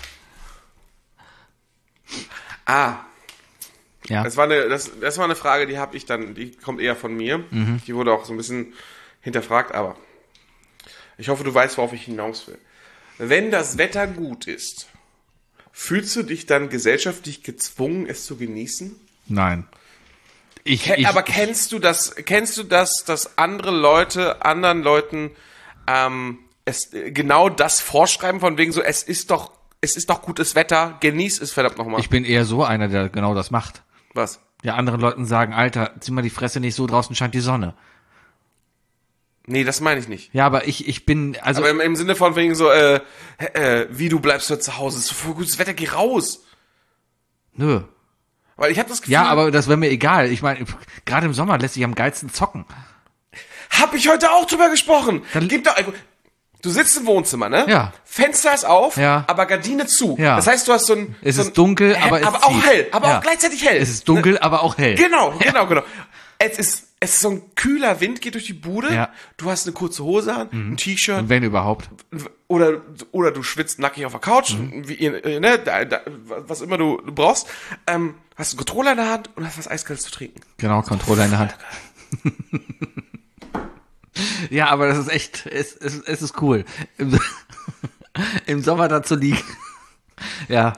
Ah, ja. das war eine, das, das war eine Frage, die habe ich dann, die kommt eher von mir. Mhm. Die wurde auch so ein bisschen hinterfragt, aber ich hoffe, du weißt, worauf ich hinaus will. Wenn das Wetter gut ist, fühlst du dich dann gesellschaftlich gezwungen, es zu genießen? Nein. Ich, Ke- ich, aber kennst du das, kennst du das, dass andere Leute anderen Leuten ähm, es äh, genau das vorschreiben, von wegen so, es ist doch, es ist doch gutes Wetter, genieß es verdammt nochmal. ich bin eher so einer, der genau das macht. Was? Der anderen Leuten sagen, Alter, zieh mal die Fresse nicht so, draußen scheint die Sonne. Nee, das meine ich nicht. Ja, aber ich, ich bin, also. Aber im, im Sinne von wegen so, äh, äh, wie du bleibst heute zu Hause, es ist so voll gutes Wetter, geh raus. Nö. Weil ich habe das Gefühl, Ja, aber das wäre mir egal. Ich meine, gerade im Sommer lässt sich am geilsten zocken. hab ich heute auch drüber gesprochen. Dann- Gib doch einfach, du sitzt im Wohnzimmer, ne? Ja. Fenster ist auf, Ja. aber Gardine zu. Ja. Das heißt, du hast so ein... Es so ist ein, dunkel, aber es aber zieht. auch hell, aber Ja. auch gleichzeitig hell. Es ist dunkel, aber auch hell. Genau, genau, genau. Es ist, es ist so ein kühler Wind, geht durch die Bude. Ja. Du hast eine kurze Hose an, ein T-Shirt. Und wenn überhaupt. Oder, oder du schwitzt nackig auf der Couch, Mhm. wie, äh, ne, da, da, was immer du, du brauchst. Ähm, hast einen Controller in der Hand und hast was Eiskaltes zu trinken. Genau, Controller in der Hand. Ja, aber das ist echt, es, es, es ist cool. Im, im Sommer da zu liegen. Ja.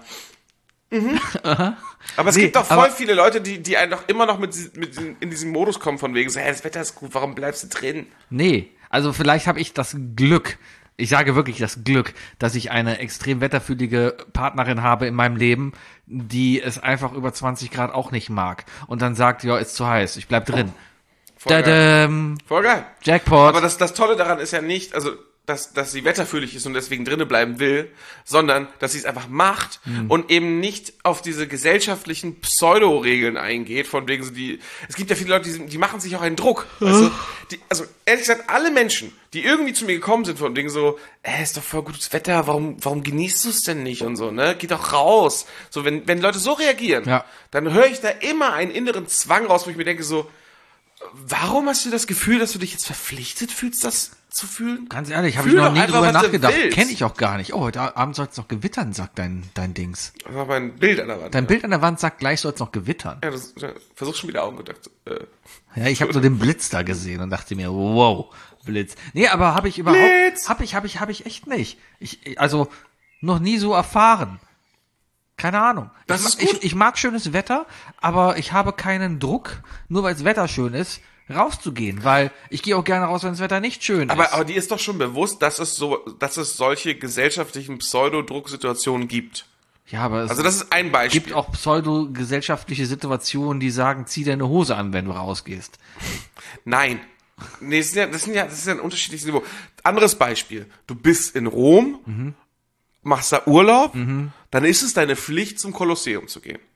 Aber es Nee, gibt doch voll aber- viele Leute, die, die einfach immer noch mit, mit diesem- in diesem Modus kommen von wegen so, hey, das Wetter ist gut, warum bleibst du drin? Nee, also vielleicht habe ich das Glück, ich sage wirklich das Glück, dass ich eine extrem wetterfühlige Partnerin habe in meinem Leben, die es einfach über zwanzig Grad auch nicht mag und dann sagt, ja, ist zu heiß, ich bleib drin. Voll geil. Dadam, Voll geil. Jackpot. Aber das, das Tolle daran ist ja nicht, also, dass, dass sie wetterfühlig ist und deswegen drinnen bleiben will, sondern, dass sie es einfach macht und eben nicht auf diese gesellschaftlichen Pseudo-Regeln eingeht, von wegen so die, es gibt ja viele Leute, die, sind, die machen sich auch einen Druck, weißt du? Die, also, ehrlich gesagt, alle Menschen, die irgendwie zu mir gekommen sind, von wegen so, äh, ist doch voll gutes Wetter, warum, warum genießt du es denn nicht und so, ne? Geh doch raus. So, wenn, wenn Leute so reagieren, Ja. dann höre ich da immer einen inneren Zwang raus, wo ich mir denke so, warum hast du das Gefühl, dass du dich jetzt verpflichtet fühlst, das zu fühlen? Ganz ehrlich, habe ich Fühl noch doch nie einfach, drüber was du nachgedacht. willst. Kenne ich auch gar nicht. Oh, heute Abend soll es noch gewittern, sagt dein, dein Dings. Das war mein Bild an der Wand. Dein Bild an der Wand sagt, gleich soll es noch gewittern. Ja, das, ja, versuch schon wieder Augenkontakt. Äh, Ja, ich habe so den Blitz da gesehen und dachte mir, wow, Blitz. Nee, aber habe ich überhaupt, Blitz! habe ich, habe ich, habe ich echt nicht. Ich, also noch nie so erfahren. Keine Ahnung. Das ich, ist ma- gut. Ich, ich mag schönes Wetter, aber ich habe keinen Druck, nur weil das Wetter schön ist, rauszugehen, weil ich gehe auch gerne raus, wenn das Wetter nicht schön aber, ist. aber die ist doch schon bewusst, dass es so, dass es solche gesellschaftlichen Pseudo-Drucksituationen gibt. Ja, aber es Also das ist ein Beispiel. gibt auch pseudo-gesellschaftliche Situationen, die sagen, zieh deine Hose an, wenn du rausgehst. Nein. Nee, das, sind ja, das, sind ja, das ist ja ein unterschiedliches Niveau. Anderes Beispiel. Du bist in Rom, Mhm. machst da Urlaub, dann ist es deine Pflicht, zum Kolosseum zu gehen.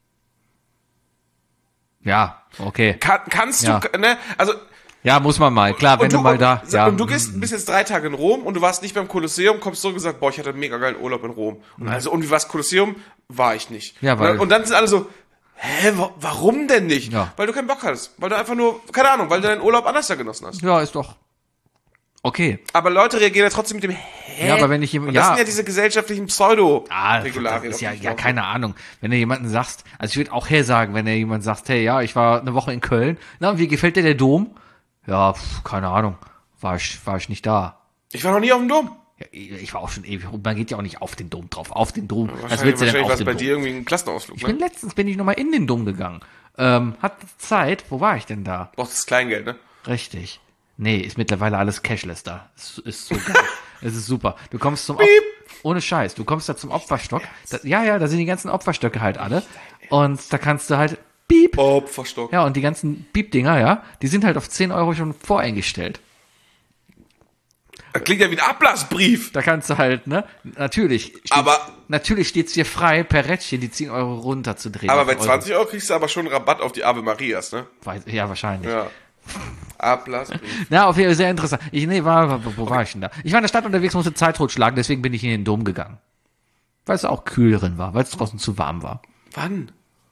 Ja, okay. Kann, kannst Ja. du, ne, also, Ja, muss man mal. Klar, wenn und du, mal da, und, ja. und du gehst, bist jetzt drei Tage in Rom und du warst nicht beim Kolosseum, kommst zurück und sagst, boah, ich hatte einen mega geilen Urlaub in Rom. Und also, und wie war's Kolosseum? War ich nicht. Ja, weil- und, dann, und dann sind alle so, hä, wa warum denn nicht? Ja. Weil du keinen Bock hattest. Weil du einfach nur, keine Ahnung, weil du deinen Urlaub anders da genossen hast. Ja, ist doch okay. Aber Leute reagieren ja trotzdem mit dem, hä? Ja, aber wenn ich und jemand- das ja. sind ja diese gesellschaftlichen Ah, das Pseudo-Regularien. ist ja, auf die ich ja, laufe. keine Ahnung. Wenn du jemanden sagst, also ich würde auch her sagen, wenn er jemand sagt, hey, ja, ich war eine Woche in Köln, na, wie gefällt dir der Dom? Ja, pf, keine Ahnung, war ich, war ich nicht da. Ich war noch nie auf dem Dom. Ja, ich war auch schon ewig rum, man geht ja auch nicht auf den Dom drauf, auf den Dom. Was Wahrscheinlich, willst du denn wahrscheinlich auf war es den bei Dom? dir irgendwie ein Klassenausflug, Ich bin ne? letztens bin ich noch mal in den Dom gegangen. Ähm, hat Zeit, wo war ich denn da? Brauchst das Kleingeld, ne? Richtig. Nee, ist mittlerweile alles cashless da. Ist, ist so geil. Es ist super. Du kommst zum Op ohne Scheiß, du kommst da zum Opferstock. Da, ja, ja, da sind die ganzen Opferstöcke halt alle. Und da kannst du halt piep. Opferstock. Ja, und die ganzen Piep-Dinger, ja, die sind halt auf zehn Euro schon voreingestellt. Das klingt ja wie ein Ablassbrief. Da kannst du halt, ne, natürlich. Steht's, Aber- natürlich steht's dir frei, per Rädchen die zehn Euro runterzudrehen. Aber auf bei Euro. zwanzig Euro kriegst du aber schon Rabatt auf die Ave Marias, ne? Weiß- Ja, wahrscheinlich. Ja. Ablassbrief. Ja, auf jeden Fall sehr interessant. Ich, nee, war, wo, wo war ich denn da? Ich war in der Stadt unterwegs, musste Zeit totschlagen, deswegen bin ich in den Dom gegangen. Weil es auch kühl drin war, weil es draußen zu warm war. Wann?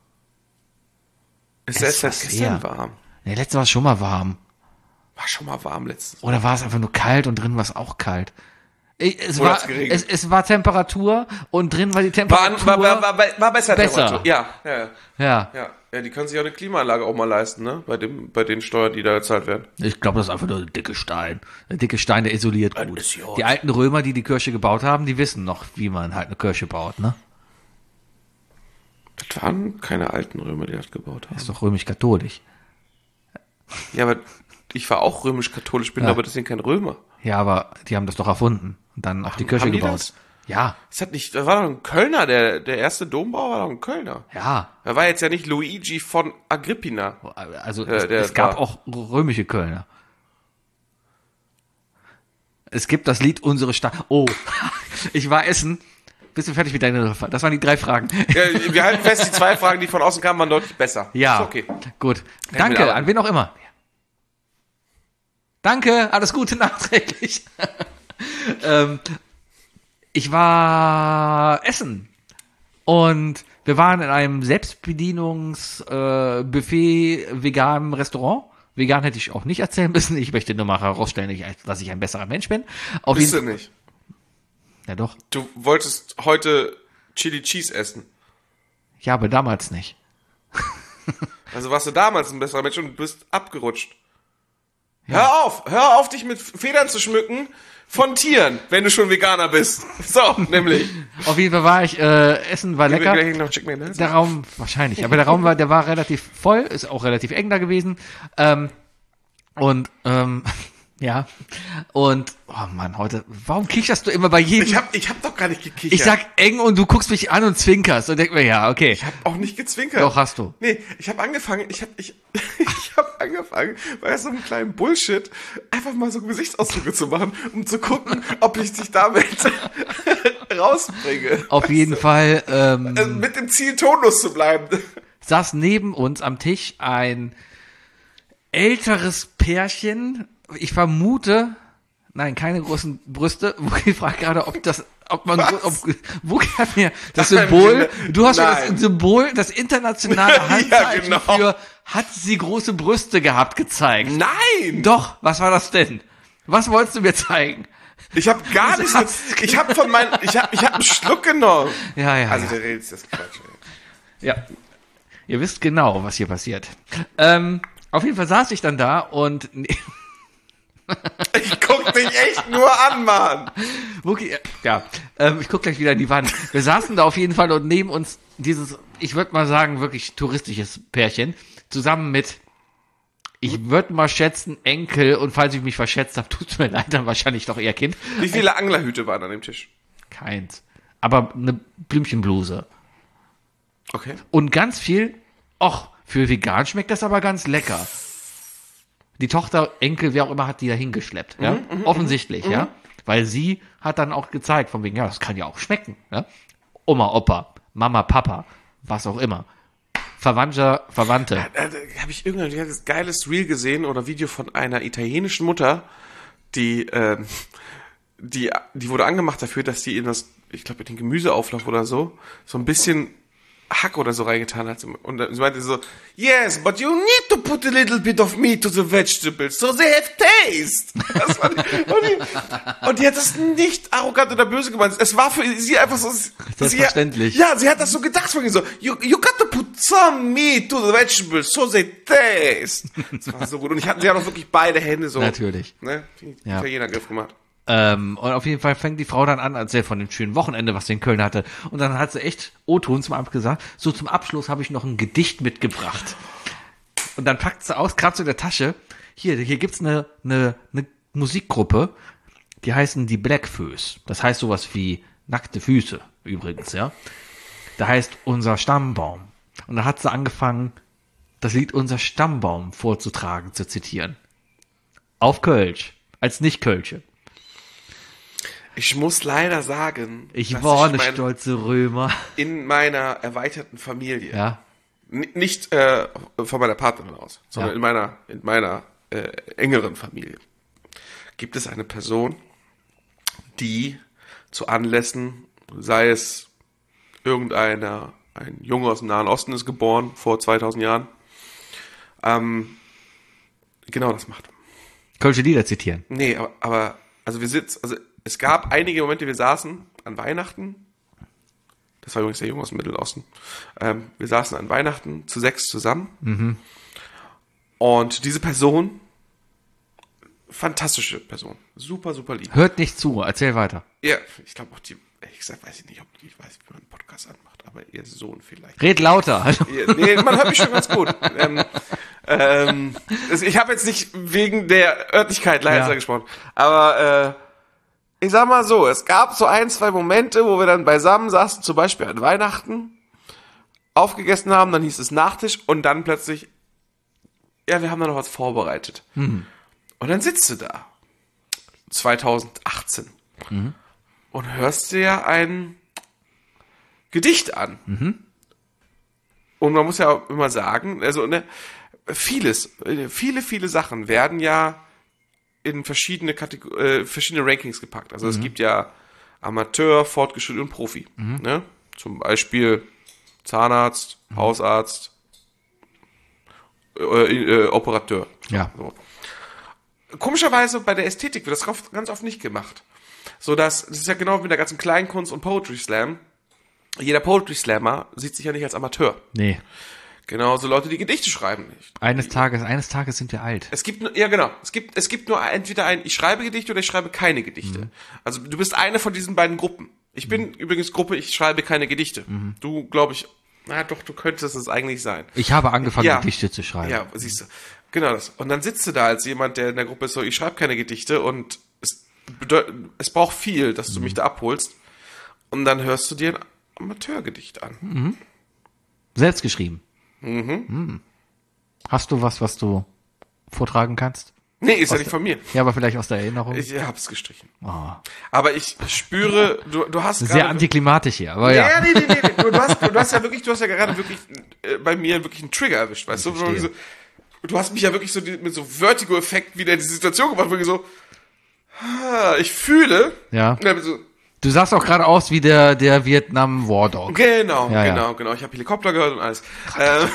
Es Es ist war erst seit gestern sehr. warm. Nee, letztes war es schon mal warm. War schon mal warm letztens. Oder war es einfach nur kalt und drin war es auch kalt? Ich, es, Oder war, hat's geregnet? es, es war Temperatur und drin war die War, Temperatur. war, war, war, war besser. Besser. Temperatur. Ja, ja, ja, ja. Ja, die können sich auch eine Klimaanlage auch mal leisten, ne? Bei dem, bei den Steuern, die da gezahlt werden. ich glaube, das ist einfach nur ein dicke Stein. Der dicke Stein, der isoliert gut. ist gut. Die alten Römer, die die Kirche gebaut haben, die wissen noch, wie man halt eine Kirche baut, ne? Das waren keine alten Römer, die das gebaut haben. Ist doch römisch-katholisch. Ja, aber ich war auch römisch-katholisch, bin Ja. aber deswegen kein Römer. Ja, aber die haben das doch erfunden und dann auch die Kirche haben die gebaut. das? Ja, Es hat nicht, da war doch ein Kölner, der, der erste Dombauer war doch ein Kölner. ja. Er war jetzt ja nicht Luigi von Agrippina. Also Ja, es, der es gab war- auch römische Kölner. Es gibt das Lied Unsere Stadt. Oh, ich war essen. Bist du fertig mit deiner... Das waren die drei Fragen. Ja, wir halten fest, die zwei Fragen, die von außen kamen, waren deutlich besser. Ja, ist okay. Gut. Danke, an wen auch immer. Danke, alles Gute nachträglich. ähm, ich war essen und wir waren in einem Selbstbedienungs-, äh, Buffet, veganen Restaurant. Vegan hätte ich auch nicht erzählen müssen. Ich möchte nur mal herausstellen, dass ich ein besserer Mensch bin. Auf Bist du jeden nicht? Ja, doch. Du wolltest heute Chili Cheese essen. Ja, aber damals nicht. Also warst du damals ein besserer Mensch und bist abgerutscht. Ja. Hör auf, hör auf, dich mit Federn zu schmücken von Tieren, wenn du schon Veganer bist. So, nämlich. Auf jeden Fall war ich, äh, Essen war lecker. Gleich noch Chicken Nuggets? Der Raum, wahrscheinlich, aber der Raum war, der war relativ voll, ist auch relativ eng da gewesen. Ähm, und, ähm, ja. Und, oh Mann, heute, warum kicherst du immer bei jedem? Ich hab, ich hab doch gar nicht gekichert. Ich sag eng und du guckst mich an und zwinkerst und denk mir, ja, okay. Ich hab auch nicht gezwinkert. Doch, hast du. Nee, ich hab angefangen, ich hab, ich, ich hab angefangen, bei so einem kleinen Bullshit einfach mal so Gesichtsausdrücke zu machen, um zu gucken, ob ich dich damit rausbringe. Auf jeden Fall, ähm, Also mit dem Ziel, tonlos zu bleiben. saß neben uns am Tisch ein älteres Pärchen. Ich vermute, nein, keine großen Brüste. Ich frage gerade, ob das, ob man, Was? ob, wo kann mir das Symbol, du hast ja das Nein. Symbol, das internationale Ja, Handzeichen genau. für, hat sie große Brüste gehabt, gezeigt. Nein! Doch, was war das denn? Was wolltest du mir zeigen? Ich hab gar nichts, mit- ich hab von meinen, ich hab, ich hab einen Schluck genommen. Ja, ja, Also ja. der redet ist das Quatsch. ey. Ja. Ihr wisst genau, was hier passiert. Ähm, auf jeden Fall saß ich dann da und Ich guck dich echt nur an, Mann. Wookie, ja, ähm, ich guck gleich wieder in die Wand. Wir saßen da auf jeden Fall und neben uns dieses, ich würde mal sagen, wirklich touristisches Pärchen, zusammen mit, ich würde mal schätzen, Enkel, und falls ich mich verschätzt habe, tut's mir leid, dann wahrscheinlich doch eher Kind. Wie viele Anglerhüte waren an dem Tisch? Keins. Aber eine Blümchenbluse. Okay. Und ganz viel, och, für vegan schmeckt das aber ganz lecker. Die Tochter, Enkel, wer auch immer, hat die da hingeschleppt, ja? Offensichtlich, ja? Weil sie hat dann auch gezeigt, von wegen, ja, das kann ja auch schmecken, ja? Oma, Opa, Mama, Papa, was auch immer. Verwandter, Verwandte. Da, da habe ich irgendein ich hab das geiles Reel gesehen oder Video von einer italienischen Mutter, die, ähm, die, die wurde angemacht dafür, dass die in das, ich glaube, in den Gemüseauflauf oder so, so ein bisschen Hack oder so reingetan hat. Und sie meinte so, yes, but you need to put a little bit of meat to the vegetables, so they have taste. Das war die, und, die, und die hat das nicht arrogant oder böse gemeint. Es war für sie einfach so, Selbstverständlich. Sie, ja, sie hat das so gedacht von ihr so, you, you got to put some meat to the vegetables, so they taste. Das war so gut. Und ich hatte, sie hat auch wirklich beide Hände so. Natürlich. Ne, die Ja. Italiener-Griff gemacht. Ähm, und auf jeden Fall fängt die Frau dann an, als er von dem schönen Wochenende, was sie in Köln hatte. Und dann hat sie echt O-Ton zum Abend gesagt, so zum Abschluss habe ich noch ein Gedicht mitgebracht. Und dann packt sie aus, kratzt in der Tasche. Hier, hier gibt's eine, eine, eine Musikgruppe, die heißen die Blackfoes. Das heißt sowas wie nackte Füße, übrigens, ja. Da heißt unser Stammbaum. Und dann hat sie angefangen, das Lied Unser Stammbaum vorzutragen, zu zitieren. Auf Kölsch, als Nicht-Kölsche. Ich muss leider sagen, Ich dass war eine mein- stolze Römer. in meiner erweiterten Familie, Ja. N- nicht äh, von meiner Partnerin aus, sondern Ja. in meiner in meiner äh, engeren Familie, gibt es eine Person, die zu Anlässen, sei es irgendeiner, ein Junge aus dem Nahen Osten ist geboren, vor zweitausend Jahren, ähm, genau das macht. Kölsche Lieder zitieren. Nee, aber, aber also wir sitzen, also es gab einige Momente, wir saßen an Weihnachten, das war übrigens der Junge aus dem Mittelosten, ähm, wir saßen an Weihnachten zu sechs zusammen Mhm. und diese Person, fantastische Person, super, super lieb. Hört nicht zu, erzähl weiter. Ja, ich glaube auch die, ehrlich gesagt weiß ich nicht, ob die, ich weiß, wie man einen Podcast anmacht, aber ihr Sohn vielleicht. Red lauter. Ja, nee, man hört mich schon ganz gut. Ähm, ähm, also ich habe jetzt nicht wegen der Örtlichkeit leiser Ja. gesprochen, aber äh, ich sag mal so, es gab so ein, zwei Momente, wo wir dann beisammen saßen, zum Beispiel an Weihnachten, aufgegessen haben, dann hieß es Nachtisch und dann plötzlich, ja, wir haben da noch was vorbereitet. Und dann sitzt du da, zweitausendachtzehn und hörst dir ein Gedicht an. Mhm. Und man muss ja auch immer sagen, also ne, vieles, viele, viele Sachen werden ja in verschiedene Kategor- äh, verschiedene Rankings gepackt. Also es gibt ja Amateur, Fortgeschritten und Profi. Ne? Zum Beispiel Zahnarzt, Hausarzt, äh, äh, Operateur. Ja. So. Komischerweise bei der Ästhetik wird das oft, ganz oft nicht gemacht. So dass, das ist ja genau wie mit der ganzen Kleinkunst und Poetry Slam. Jeder Poetry Slammer sieht sich ja nicht als Amateur. Nee. Genauso Leute, die Gedichte schreiben nicht. Eines Tages, eines Tages sind wir alt. Es gibt nur, ja genau, es gibt, es gibt nur entweder ein, ich schreibe Gedichte oder ich schreibe keine Gedichte. Mhm. Also du bist eine von diesen beiden Gruppen. Ich bin mhm. übrigens Gruppe, ich schreibe keine Gedichte. Mhm. Du, glaube ich, na doch, du könntest es eigentlich sein. Ich habe angefangen, Ja. Gedichte zu schreiben. Ja, siehst du. Genau das. Und dann sitzt du da als jemand, der in der Gruppe ist so, ich schreibe keine Gedichte und es bedeut, es braucht viel, dass du mich da abholst. Und dann hörst du dir ein Amateurgedicht an. Selbst geschrieben. Mhm. Hast du was, was du vortragen kannst? Nee, ist ja nicht von mir. Ja, aber vielleicht aus der Erinnerung. Ich hab's gestrichen. Oh. Aber ich spüre, du, du hast Sehr gerade- antiklimatisch hier, aber Ja, ja. nee, nee, nee, nee. Du, du, hast, du hast ja wirklich, du hast ja gerade wirklich äh, bei mir wirklich einen Trigger erwischt, weißt du? verstehe. So, du hast mich ja wirklich so die, mit so Vertigo-Effekt wieder in die Situation gebracht, wo ich so, ah, ich fühle. Ja. Ja, so, Du sahst auch gerade aus wie der, der Vietnam War Dog. genau, Ja, ja. genau, genau. Ich habe Helikopter gehört und alles. Ähm,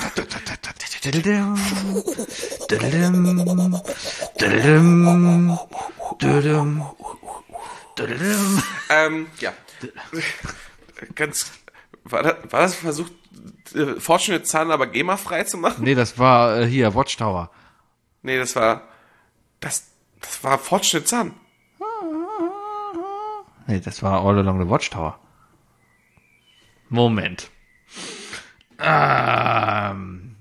ähm, ja. Ganz, war das, war das versucht, äh, Fortunate Son aber GEMA-frei zu machen? Nee, das war äh, hier, Watchtower. Nee, das war, das, das war Fortunate Son. Nee, das war All Along the Watchtower. Moment. Ähm.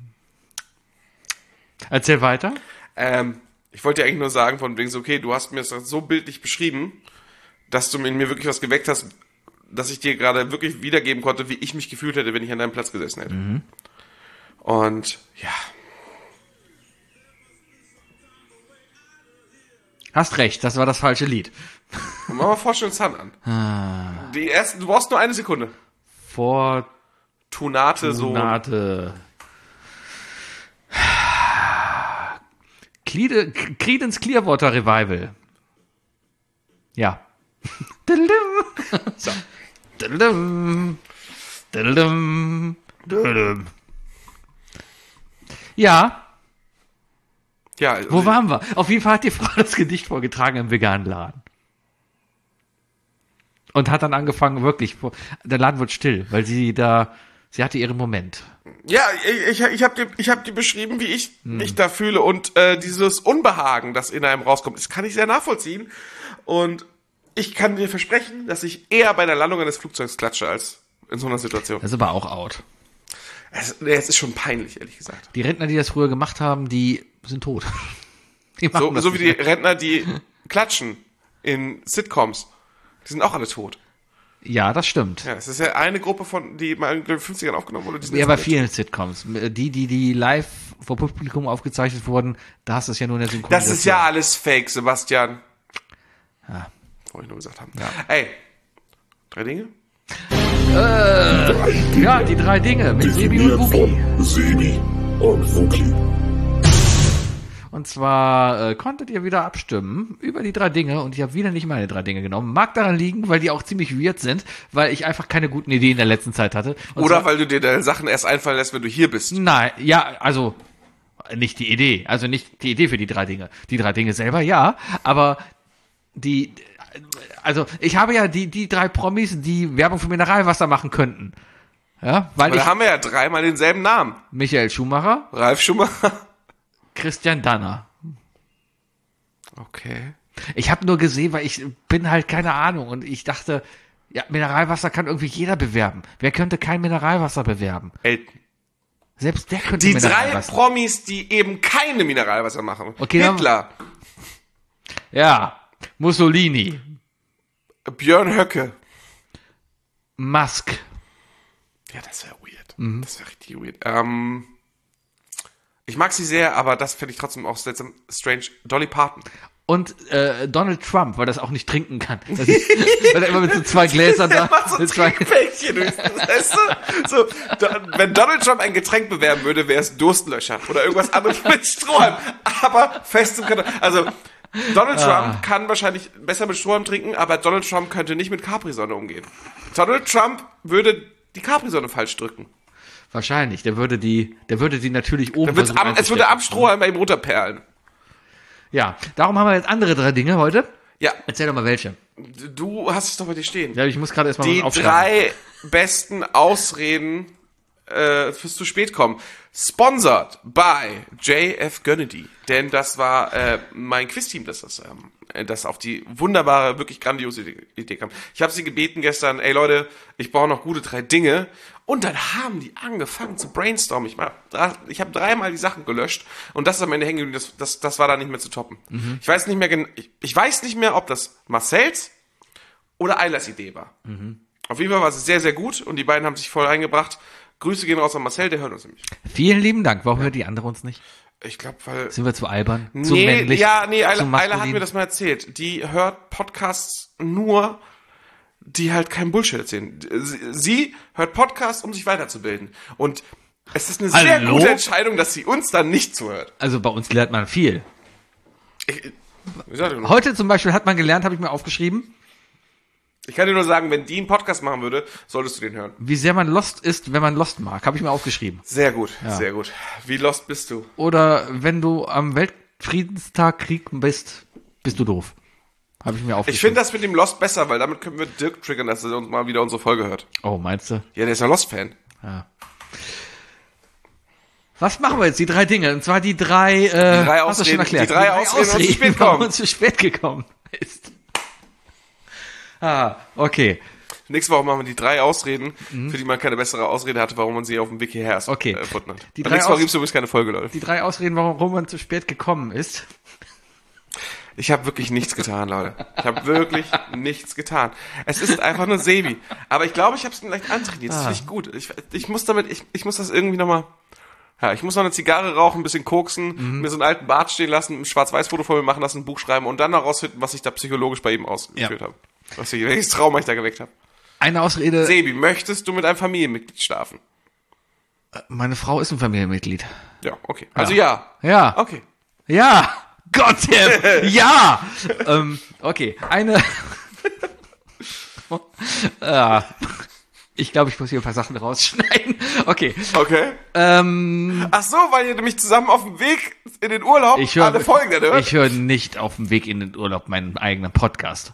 Erzähl weiter. Ähm, ich wollte dir eigentlich nur sagen, von wegen so, okay, du hast mir das so bildlich beschrieben, dass du in mir wirklich was geweckt hast, dass ich dir gerade wirklich wiedergeben konnte, wie ich mich gefühlt hätte, wenn ich an deinem Platz gesessen hätte. Mhm. Und, ja. Hast recht, das war das falsche Lied. Machen wir Fortunate Son an. Ah. Die ersten, du brauchst nur eine Sekunde. Vor Tunate, so. Monate. Cleade- Creedence Clearwater Revival. Ja. Diddledum. So. Diddledum. Diddledum. Diddledum. Ja, Ja, wo waren wir? Auf jeden Fall hat die Frau das Gedicht vorgetragen im veganen Laden. Und hat dann angefangen, wirklich, der Laden wird still, weil sie da, sie hatte ihren Moment. Ja, ich, ich, ich habe dir, ich hab dir beschrieben, wie ich mich da fühle und äh, dieses Unbehagen, das in einem rauskommt, das kann ich sehr nachvollziehen. Und ich kann dir versprechen, dass ich eher bei der Landung eines Flugzeugs klatsche als in so einer Situation. Das ist aber auch out. Es, nee, es ist schon peinlich, ehrlich gesagt. Die Rentner, die das früher gemacht haben, die sind tot. Die machen So, das so wie nicht die mehr. Rentner, die klatschen in Sitcoms. Die sind auch alle tot. Ja, das stimmt. Ja, es ist ja eine Gruppe von, die mal in den fünfzigern aufgenommen wurde. Die sind Ja, jetzt bei alle vielen Sitcoms. Die, die, die live vor Publikum aufgezeichnet wurden, da hast du es ja nur in der tot. Synchronisation. Das ist ja alles Fake, Sebastian. Ja. Wollte ich nur gesagt haben. Ey, drei Dinge? Ja, die drei Dinge mit Sebi und Wookie. von Sebi und Wookie. Und zwar äh, konntet ihr wieder abstimmen über die drei Dinge und ich habe wieder nicht meine drei Dinge genommen. Mag daran liegen, weil die auch ziemlich weird sind, weil ich einfach keine guten Ideen in der letzten Zeit hatte. Und Oder zwar, weil du dir deine Sachen erst einfallen lässt, wenn du hier bist. Nein, ja, also nicht die Idee, also nicht die Idee für die drei Dinge. Die drei Dinge selber, ja, aber die, also ich habe ja die, die drei Promis, die Werbung für Mineralwasser machen könnten. Ja, weil Aber ich, da haben wir ja dreimal denselben Namen. Michael Schumacher, Ralf Schumacher. Christian Danner. Okay. Ich habe nur gesehen, weil ich bin halt keine Ahnung und ich dachte, ja, Mineralwasser kann irgendwie jeder bewerben. Wer könnte kein Mineralwasser bewerben? Elton. Selbst der könnte Die drei Mineralwasser. Promis, die eben keine Mineralwasser machen. Okay, dann- Hitler, Ja, Mussolini, Björn Höcke. Musk. Ja, das wäre weird. Mhm. Das wäre richtig weird. Ähm, ich mag sie sehr, aber das finde ich trotzdem auch seltsam strange. Dolly Parton. und äh, Donald Trump, weil das auch nicht trinken kann. Das ist, weil er immer mit so zwei Gläsern da. Macht so ein mit zwei, Trinkpäckchen höchstens, weißt du? So, da, wenn Donald Trump ein Getränk bewerben würde, wäre es Durstlöscher oder irgendwas anderes mit Strohhalm. Aber fest im Karton. Also, Donald Ah. Trump kann wahrscheinlich besser mit Strohhalm trinken, aber Donald Trump könnte nicht mit Capri-Sonne umgehen. Donald Trump würde die Capri-Sonne falsch drücken. wahrscheinlich, der würde die, der würde die natürlich oben Dann wird's versuchen am, es würde am einzustecken. Strohhalm bei ihm runterperlen. Ja, darum haben wir jetzt andere drei Dinge heute. Ja, Erzähl doch mal welche. du hast es doch bei dir stehen. Ja, ich muss gerade erstmal Die aufschreiben. drei besten Ausreden äh, fürs zu spät kommen. Sponsored by J F Gönedy. Denn das war äh, mein Quizteam, das das, ähm, das auf die wunderbare, wirklich grandiose Idee kam. Ich habe sie gebeten gestern, ey Leute, ich brauche noch gute drei Dinge. Und dann haben die angefangen zu brainstormen. Ich, ich habe dreimal die Sachen gelöscht und das ist am Ende hängen geblieben. Das, das, das war da nicht mehr zu toppen. Mhm. Ich weiß nicht mehr, gen- ich, ich weiß nicht mehr, ob das Marcells oder Eilers Idee war. Mhm. Auf jeden Fall war es sehr, sehr gut und die beiden haben sich voll eingebracht. Grüße gehen raus an Marcel, der hört uns nämlich. Vielen lieben Dank. Warum hört die andere uns nicht? Ich glaube, weil... Sind wir zu albern? Zu Nee, männlich? ja, nee, zu Eila, Eila hat maskulin? mir das mal erzählt. Die hört Podcasts nur, die halt keinen Bullshit erzählen. Sie, sie hört Podcasts, um sich weiterzubilden. Und es ist eine sehr Hallo? gute Entscheidung, dass sie uns dann nicht zuhört. Also bei uns lernt man viel. Ich, wie sag ich, Heute zum Beispiel hat man gelernt, habe ich mir aufgeschrieben, ich kann dir nur sagen, wenn die einen Podcast machen würde, solltest du den hören. wie sehr man Lost ist, wenn man Lost mag. Habe ich mir aufgeschrieben. Sehr gut, sehr gut. Wie lost bist du? Oder wenn du am Weltfriedenstag Krieg bist, bist du doof. Habe ich mir Ich aufgeschrieben. finde das mit dem Lost besser, weil damit können wir Dirk triggern, dass er uns mal wieder unsere Folge hört. Oh, meinst du? Ja, der ist ja Lost-Fan. Ja. Was machen wir jetzt? Die drei Dinge. Und zwar die drei, äh, Die drei hast du schon Ausreden- erklärt. die drei Ausreden, warum zu spät warum kommen. uns zu spät gekommen ist. Ah, okay. Nächste Woche machen wir die drei Ausreden, für die man keine bessere Ausrede hatte, warum man sie auf dem Wiki her erst Okay. äh, erfunden hat. Die Und drei nächste Woche Aus- gibt es übrigens keine Folge, Leute. Die drei Ausreden, warum man zu spät gekommen ist. Ich habe wirklich nichts getan, Leute. Ich habe wirklich nichts getan. Es ist einfach nur Sebi. Aber ich glaube, ich habe es leicht antrainiert. Das Ah. finde ich gut. Ich, ich muss damit, ich, ich muss das irgendwie nochmal... Ja, ich muss noch eine Zigarre rauchen, ein bisschen koksen, Mhm. mir so einen alten Bart stehen lassen, ein Schwarz-Weiß-Foto von mir machen lassen, ein Buch schreiben und dann herausfinden, was ich da psychologisch bei ihm ausgeführt Ja. habe. Was ich, welches Trauma ich da geweckt habe. Eine Ausrede, Sebi, möchtest du mit einem Familienmitglied schlafen? meine Frau ist ein Familienmitglied. Ja, okay. Also ja. Ja. Okay. Ja. Gott, ja. ähm, okay, eine. ah, ich glaube, ich muss hier ein paar Sachen rausschneiden. Okay. Okay. Ähm, Ach so, weil ihr nämlich zusammen auf dem Weg in den Urlaub ich höre alle Folgen hört. ich höre nicht auf dem Weg in den Urlaub meinen eigenen Podcast.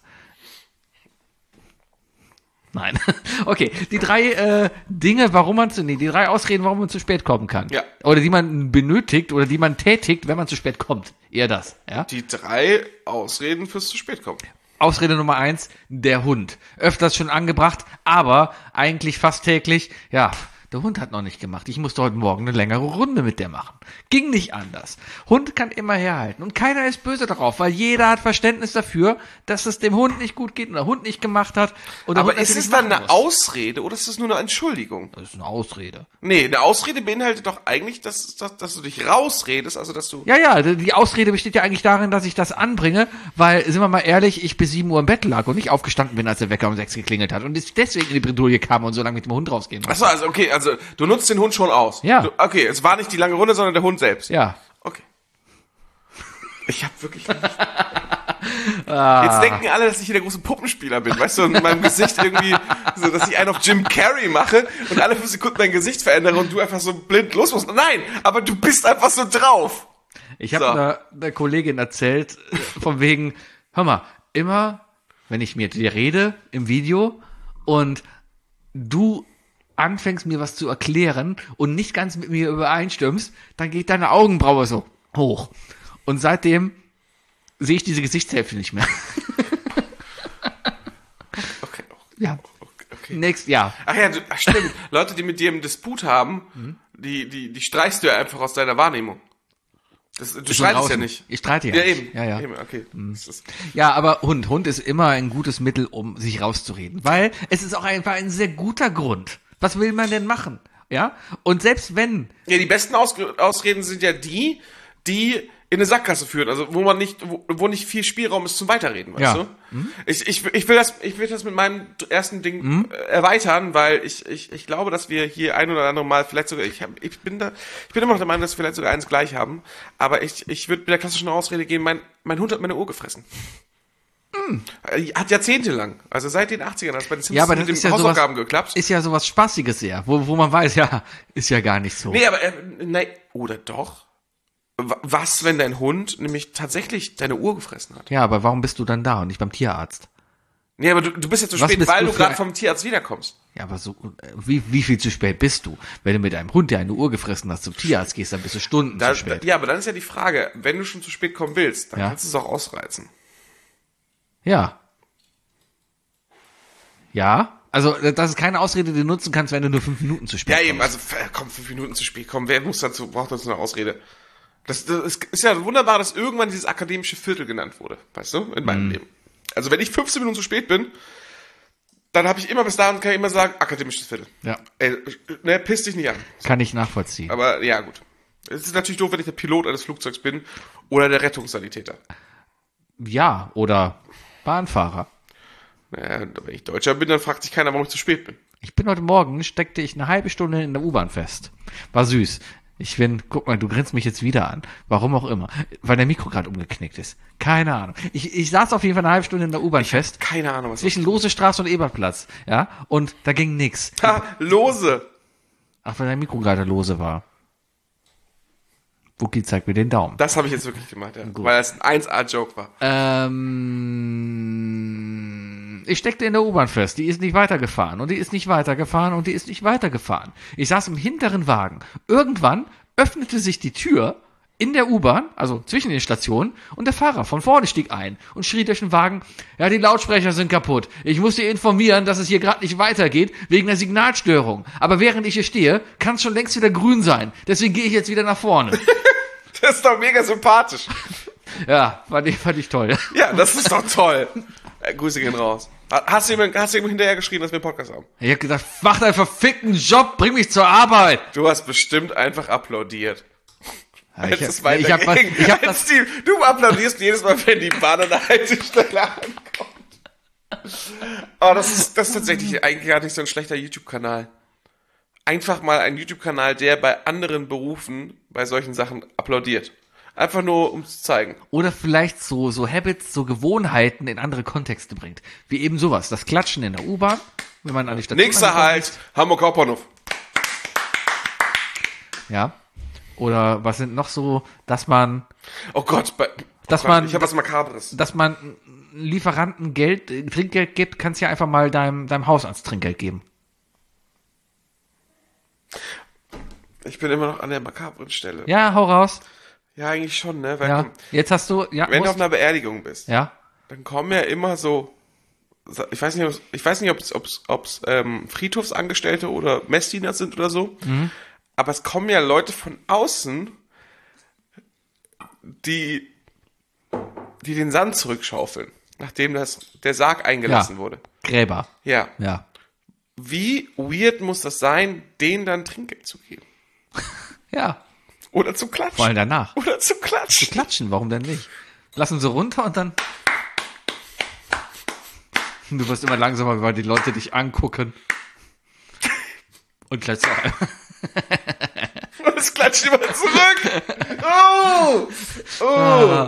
Nein. Okay, die drei äh, Dinge, warum man zu, nee, die drei Ausreden, warum man zu spät kommen kann. Ja. Oder die man benötigt oder die man tätigt, wenn man zu spät kommt. Eher das, ja? Die drei Ausreden fürs zu spät kommen. Ausrede Nummer eins, der Hund. Öfters schon angebracht, aber eigentlich fast täglich, ja, der Hund hat noch nicht gemacht. Ich musste heute Morgen eine längere Runde mit der machen. Ging nicht anders. Hund kann immer herhalten und keiner ist böse darauf, weil jeder hat Verständnis dafür, dass es dem Hund nicht gut geht und der Hund nicht gemacht hat. Und der Aber Hund ist natürlich es dann machen eine muss. Ausrede oder ist es nur eine Entschuldigung? Das ist eine Ausrede. Nee, eine Ausrede beinhaltet doch eigentlich, dass, dass, dass du dich rausredest, also dass du... Ja, ja, die Ausrede besteht ja eigentlich darin, dass ich das anbringe, weil, sind wir mal ehrlich, ich bis sieben Uhr im Bett lag und nicht aufgestanden bin, als der Wecker um sechs geklingelt hat und deswegen in die Bredouille kam und so lange mit dem Hund rausgehen musste. Achso, also okay, also du nutzt den Hund schon aus. Ja. Du, okay, es war nicht die lange Runde, sondern der Hund selbst. Ja. Okay. Ich hab wirklich... Jetzt denken alle, dass ich hier der große Puppenspieler bin, weißt du, und in meinem Gesicht irgendwie, so, dass ich einen auf Jim Carrey mache und alle fünf Sekunden mein Gesicht verändere und du einfach so blind los musst. Nein, aber du bist einfach so drauf. Ich habe So. einer, einer Kollegin erzählt, äh, von wegen, hör mal, immer, wenn ich mit dir rede im Video und du anfängst mir was zu erklären und nicht ganz mit mir übereinstimmst, dann geht deine Augenbraue so hoch. Und seitdem sehe ich diese Gesichtshälfte nicht mehr. Okay. Ja. okay, okay. Nächst, ja. Ach ja, du, ach stimmt. Leute, die mit dir einen Disput haben, die, die, die streichst du ja einfach aus deiner Wahrnehmung. Das, du Schon streitest draußen. ja nicht. Ich streite ja Ja, nicht. eben. Ja, ja. Eben, okay. Das ist, Ja, aber Hund. Hund ist immer ein gutes Mittel, um sich rauszureden. Weil es ist auch einfach ein sehr guter Grund. Was will man denn machen? Ja? Und selbst wenn, ja, die besten Aus Ausreden sind ja die, die in eine Sackgasse führen, also wo man nicht, wo, wo nicht viel Spielraum ist zum Weiterreden, weißt Ja. du? Ich, ich, ich will das, ich will das mit meinem ersten Ding Mhm. äh, erweitern, weil ich, ich, ich glaube, dass wir hier ein oder andere Mal vielleicht sogar, ich hab, ich bin da, ich bin immer noch der Meinung, dass wir vielleicht sogar eins gleich haben, aber ich, ich würde mit der klassischen Ausrede gehen, mein, mein Hund hat meine Uhr gefressen. Äh, Hat jahrzehntelang, also seit den achtzigern, das bei den Simpsons Ja, aber mit das ist dem ja sowas, Hausaufgaben geklappt. ist ja sowas Spaßiges ja, wo, wo man weiß, ja, ist ja gar nicht so. Nee, aber, äh, nein, oder doch? W- Was, wenn dein Hund nämlich tatsächlich deine Uhr gefressen hat? Ja, aber warum bist du dann da und nicht beim Tierarzt? Nee, aber du, du bist ja zu Was spät, bist weil du du für gerade ein- vom Tierarzt wiederkommst. Ja, aber so, äh, wie, wie viel zu spät bist du? Wenn du mit einem Hund, der eine Uhr gefressen hat, zum Tierarzt gehst, dann bist du Stunden Da, zu spät. ja, aber dann ist ja die Frage, wenn du schon zu spät kommen willst, dann Ja. kannst du es auch ausreizen. Ja. Ja, also äh, das ist keine Ausrede, die du nutzen kannst, wenn du nur fünf Minuten zu spät Ja, kommst. eben, also f- komm, fünf Minuten zu spät kommen, wer muss dazu, braucht dazu eine Ausrede? Das, das ist, ist ja wunderbar, dass irgendwann dieses akademische Viertel genannt wurde, weißt du, in Mhm. meinem Leben. Also wenn ich fünfzehn Minuten zu spät bin, dann habe ich immer bis dahin, kann ich immer sagen, akademisches Viertel. Ja. Ey, ne, piss dich nicht an. Kann ich nachvollziehen. Aber ja, gut. Es ist natürlich doof, wenn ich der Pilot eines Flugzeugs bin oder der Rettungssanitäter. Ja, oder Bahnfahrer. Naja, wenn ich Deutscher bin, dann fragt sich keiner, warum ich zu spät bin. Ich bin heute Morgen, steckte ich eine halbe Stunde in der U-Bahn fest. War süß. Ich bin, guck mal, du grinst mich jetzt wieder an. Warum auch immer. Weil der Mikro gerade umgeknickt ist. Keine Ahnung. Ich, ich saß auf jeden Fall eine halbe Stunde in der U-Bahn fest. Keine Ahnung, was Zwischen Losestraße und Ebertplatz. Ja, und da ging nix. Ha, lose. Ach, weil dein Mikro gerade lose war. Wookie zeigt mir den Daumen. Das habe ich jetzt wirklich gemacht, ja. Weil das ein eins A-Joke war. Ähm, ich steckte in der U-Bahn fest. Die ist nicht weitergefahren und die ist nicht weitergefahren und die ist nicht weitergefahren. Ich saß im hinteren Wagen. Irgendwann öffnete sich die Tür in der U-Bahn, also zwischen den Stationen, und der Fahrer von vorne stieg ein und schrie durch den Wagen, ja, die Lautsprecher sind kaputt. Ich muss dir informieren, dass es hier gerade nicht weitergeht, wegen der Signalstörung. Aber während ich hier stehe, kann es schon längst wieder grün sein. Deswegen gehe ich jetzt wieder nach vorne. Das ist doch mega sympathisch. Ja, fand ich, fand ich toll. Ja, das ist doch toll. Äh, Grüße gehen raus. Ha- Hast du jemand, hast du jemand hinterher geschrien, dass wir einen Podcast haben? Ich hab gedacht, mach deinen verfickten Job, bring mich zur Arbeit. Du hast bestimmt einfach applaudiert. Ja, ich, Es hab, ich, hab, was- ich hab Nein, das, Steve, du applaudierst jedes Mal, wenn die Bahn an der Haltestelle ankommt. Aber das ist, das ist tatsächlich eigentlich gar nicht so ein schlechter YouTube-Kanal. Einfach mal ein YouTube-Kanal, der bei anderen Berufen bei solchen Sachen applaudiert. Einfach nur, um zu zeigen. oder vielleicht so, so Habits, so Gewohnheiten in andere Kontexte bringt. Wie eben sowas, das Klatschen in der U-Bahn, wenn man an die Station Nächster angekommen Halt, Hamburg Hauptbahnhof. ist. Ja. Oder was sind noch so, dass man, Oh Gott, bei, Dass oh Gott, man- ich habe was Makabres. dass man Lieferanten Geld, äh, Trinkgeld gibt, kannst ja einfach mal deinem, deinem Hausarzt Trinkgeld geben. Ich bin immer noch an der makabren Stelle. Ja, hau raus. Ja, eigentlich schon, ne? Weil, Ja. Jetzt hast du, ja, wenn du auf musst, einer Beerdigung bist, ja. dann kommen ja immer so, ich weiß nicht, ob's- ich weiß nicht, ob es ob's, ob's, ähm, Friedhofsangestellte oder Messdiener sind oder so, Mhm. aber es kommen ja Leute von außen, die, die den Sand zurückschaufeln, nachdem das, der Sarg eingelassen Ja. wurde. Gräber. Ja. Ja. Wie weird muss das sein, denen dann Trinkgeld zu geben? Ja. Oder zu klatschen? Vor allem danach. Oder zu klatschen? Klatschen, warum denn nicht? Lassen sie runter und dann. Du wirst immer langsamer, weil die Leute dich angucken. Und klatschst auch. Und es klatscht immer zurück. Oh! Oh!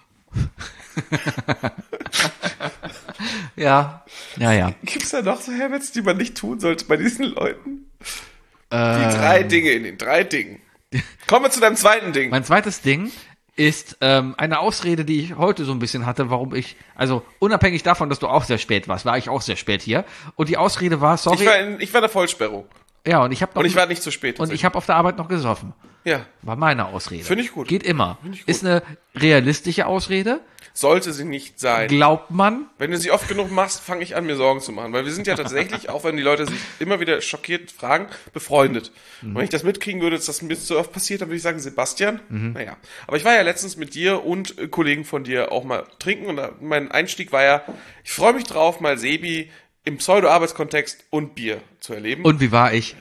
Ja. Ja, ja. Gibt's da noch so Habits, die man nicht tun sollte bei diesen Leuten? Die Äh, drei Dinge in den drei Dingen. Kommen wir zu deinem zweiten Ding. mein zweites Ding ist ähm, eine Ausrede, die ich heute so ein bisschen hatte, warum ich, also unabhängig davon, dass du auch sehr spät warst, war ich auch sehr spät hier. Und die Ausrede war, sorry. Ich war, in, ich war in der Vollsperrung. ja, und ich habe Und ich war nicht zu spät. und ich habe auf der Arbeit noch gesoffen. ja. War meine Ausrede. Finde ich gut. Geht immer. ich gut. Ist eine realistische Ausrede. Sollte sie nicht sein. Glaubt man. Wenn du sie oft genug machst, fange ich an, mir Sorgen zu machen. Weil wir sind ja tatsächlich, auch wenn die Leute sich immer wieder schockiert fragen, befreundet. Und wenn ich das mitkriegen würde, dass das mir so oft passiert, dann würde ich sagen, Sebastian, naja. Aber ich war ja letztens mit dir und äh, Kollegen von dir auch mal trinken. Und da, mein Einstieg war ja, ich freue mich drauf, mal Sebi im Pseudo-Arbeitskontext und Bier zu erleben. Und wie war ich?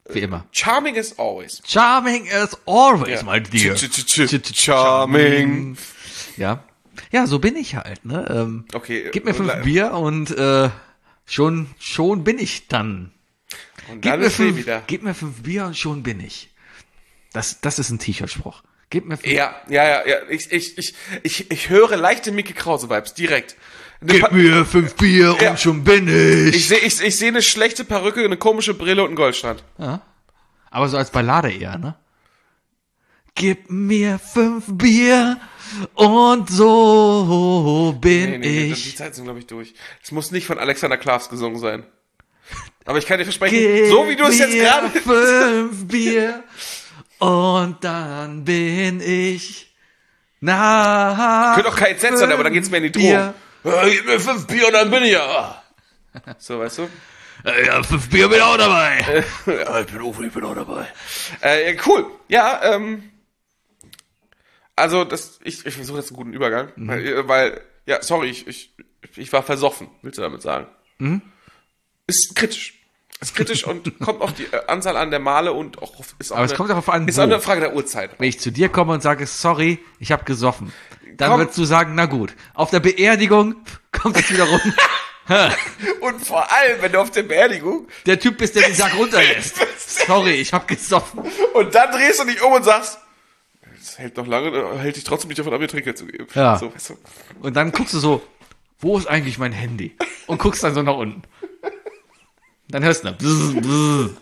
Wie immer. Charming as always. Charming as always, Ja. my dear. Ch- ch- ch- Charming. Ja. Ja, so bin ich halt, ne? Ähm, Okay. Gib mir fünf und- Bier und äh, schon, schon bin ich dann. Und Gib dann mir, ist sie fünf, wieder. gib mir fünf Bier und schon bin ich. Das, das ist ein T-Shirt-Spruch. Gib mir fünf Ja, ja, ja, ja. Ich, ich, ich, ich, ich höre leichte Mickey Krause-Vibes direkt. Eine Gib Pa- mir fünf Bier Ja. und schon bin ich. Ich sehe ich, ich seh eine schlechte Perücke, eine komische Brille und einen Goldstrand. Ja. Aber so als Ballade eher, ne? Gib mir fünf Bier und so bin Nee, nee, nee, die ich. Zeit sind, glaube ich, durch. Es muss nicht von Alexander Klavs gesungen sein. Aber ich kann dir versprechen, Gib so wie du es jetzt mir gerade... fünf Bier und dann bin ich nach. Könnte auch kein Z sein, aber dann geht's mir in die Bier. Drohung. Ja, gib mir fünf Bier und dann bin ich ja. So, weißt du? Äh, Ja, fünf Bier bin auch dabei. Ja, ich bin Uwe, ich bin auch dabei. Äh, ja, cool. Ja, ähm... Also, das, ich, ich versuche jetzt einen guten Übergang, Mhm. weil, weil, ja, sorry, ich, ich, ich war versoffen, willst du damit sagen? Mhm. Ist kritisch. Ist kritisch und kommt auf die äh, Anzahl an der Male und auch auf, ist auch Aber es eine, kommt darauf an, ist wo. auch eine Frage der Uhrzeit. Wenn ich zu dir komme und sage, sorry, ich habe gesoffen, dann Komm. würdest du sagen, na gut. Auf der Beerdigung kommt es wieder rum. Und vor allem, wenn du auf der Beerdigung Der Typ bist, der den Sack runterlässt. Sorry, ich habe gesoffen. und dann drehst du dich um und sagst, das hält noch lange, hält dich trotzdem nicht davon ab, mir Trinkgeld zu geben. Ja. So, weißt du? Und dann guckst du so, wo ist eigentlich mein Handy? Und guckst dann so nach unten. Dann hörst du noch. Bzz, bzz.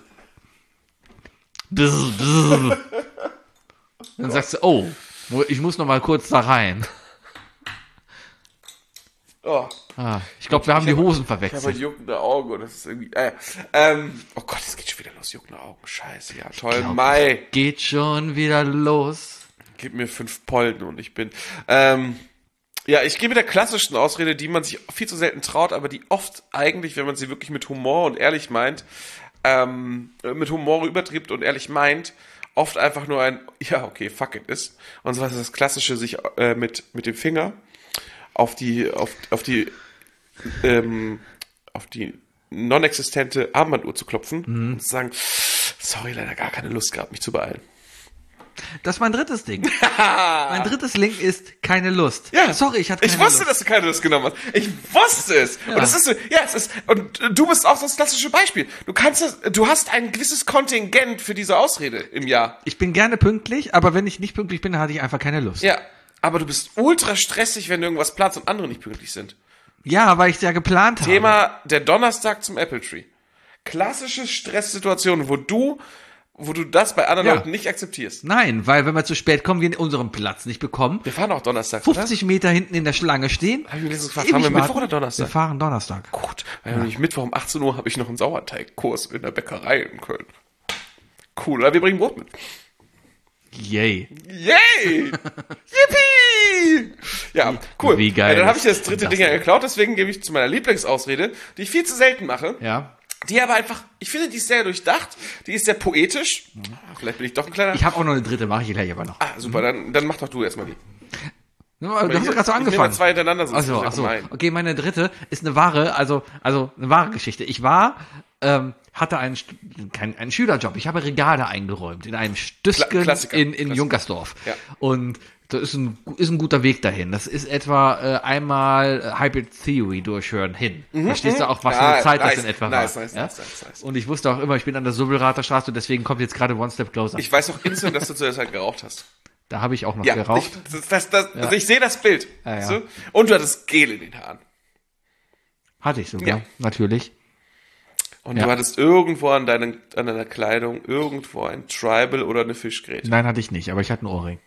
Bzz, bzz. Dann sagst du, oh, ich muss noch mal kurz da rein. Oh, Ah, ich glaube, wir haben die Hosen ich habe verwechselt. juckende Augen und das ist irgendwie, äh, ähm, oh Gott, es geht schon wieder los, juckende Augen, scheiße, ja, toll, glaub, Mai. Geht schon wieder los. Gib mir fünf Polden und ich bin, ähm, ja, ich gehe mit der klassischen Ausrede, die man sich viel zu selten traut, aber die oft eigentlich, wenn man sie wirklich mit Humor und ehrlich meint, ähm, mit Humor übertriebt und ehrlich meint, oft einfach nur ein, ja, okay, fuck it ist. Und zwar ist das klassische, sich äh, mit, mit dem Finger auf die, auf, auf die, ähm, auf die non-existente Armbanduhr zu klopfen Mhm. und zu sagen, sorry, leider gar keine Lust gehabt, mich zu beeilen. Das ist mein drittes Ding. Mein drittes Link ist keine Lust. Ja, Sorry, ich hatte keine Ich wusste, Lust. dass du keine Lust genommen hast. Ich wusste es. Ja. Und es ist so, ja, es ist, und du bist auch das klassische Beispiel. Du kannst das, du hast ein gewisses Kontingent für diese Ausrede im Jahr. Ich bin gerne pünktlich, aber wenn ich nicht pünktlich bin, dann hatte ich einfach keine Lust. Ja. Aber du bist ultra stressig, wenn du irgendwas planst und andere nicht pünktlich sind. Ja, weil ich es ja geplant habe. Thema der Donnerstag zum Apple Tree. Klassische Stresssituationen, wo du, wo du das bei anderen Ja. Leuten nicht akzeptierst. Nein, weil wenn wir zu spät kommen, wir unseren Platz nicht bekommen. Wir fahren auch Donnerstag, oder? fünfzig Meter hinten in der Schlange stehen. Hab ich mir letztens gefragt, ewig fahren wir Mittwoch warten. oder Donnerstag? Wir fahren Donnerstag. Gut, weil nämlich Mittwoch um achtzehn Uhr habe ich noch einen Sauerteigkurs in der Bäckerei in Köln. Cool, oder wir bringen Brot mit. Yay. Yay! Yippie! Ja, cool. Wie geil Ja, dann habe ich ist das dritte das Ding ja denn? geklaut, deswegen gebe ich zu meiner Lieblingsausrede, die ich viel zu selten mache, Ja. die aber einfach, ich finde, die ist sehr durchdacht, die ist sehr poetisch. Vielleicht bin ich doch ein kleiner... Ich habe auch noch eine dritte, mache ich gleich aber noch. ah, super, dann, dann mach doch du erstmal die. Du hast doch gerade so Ich nehme angefangen. mal zwei hintereinander, sonst Achso, ist das achso. gemein. Okay, meine dritte ist eine wahre, also, also eine wahre Geschichte. Ich war, ähm, hatte einen, St- kein, einen Schülerjob. Ich habe Regale eingeräumt in einem Stüsken Kla- Klassiker. in, in Klassiker. Junkersdorf. Ja. Und das ist ein, ist ein guter Weg dahin. Das ist etwa äh, einmal äh, Hybrid Theory durchhören hin. Verstehst du auch, was für Ja, eine Zeit nice, das in etwa nice, war? nice, ja? nice, nice, nice. Und ich wusste auch immer, ich bin an der Subbelrather Straße und deswegen kommt jetzt gerade One Step Closer. Ich weiß auch instant, dass du zu der Zeit geraucht hast. da habe ich auch noch Ja, geraucht. ich, das, das, das, also ich sehe das Bild. Ja, ja. Weißt du? Und du hattest Gel in den Haaren. Hatte ich sogar, Ja. natürlich. Und Ja. du hattest irgendwo an, deinen, an deiner Kleidung irgendwo ein Tribal oder eine Fischgräte. Nein, hatte ich nicht, aber ich hatte einen Ohrring.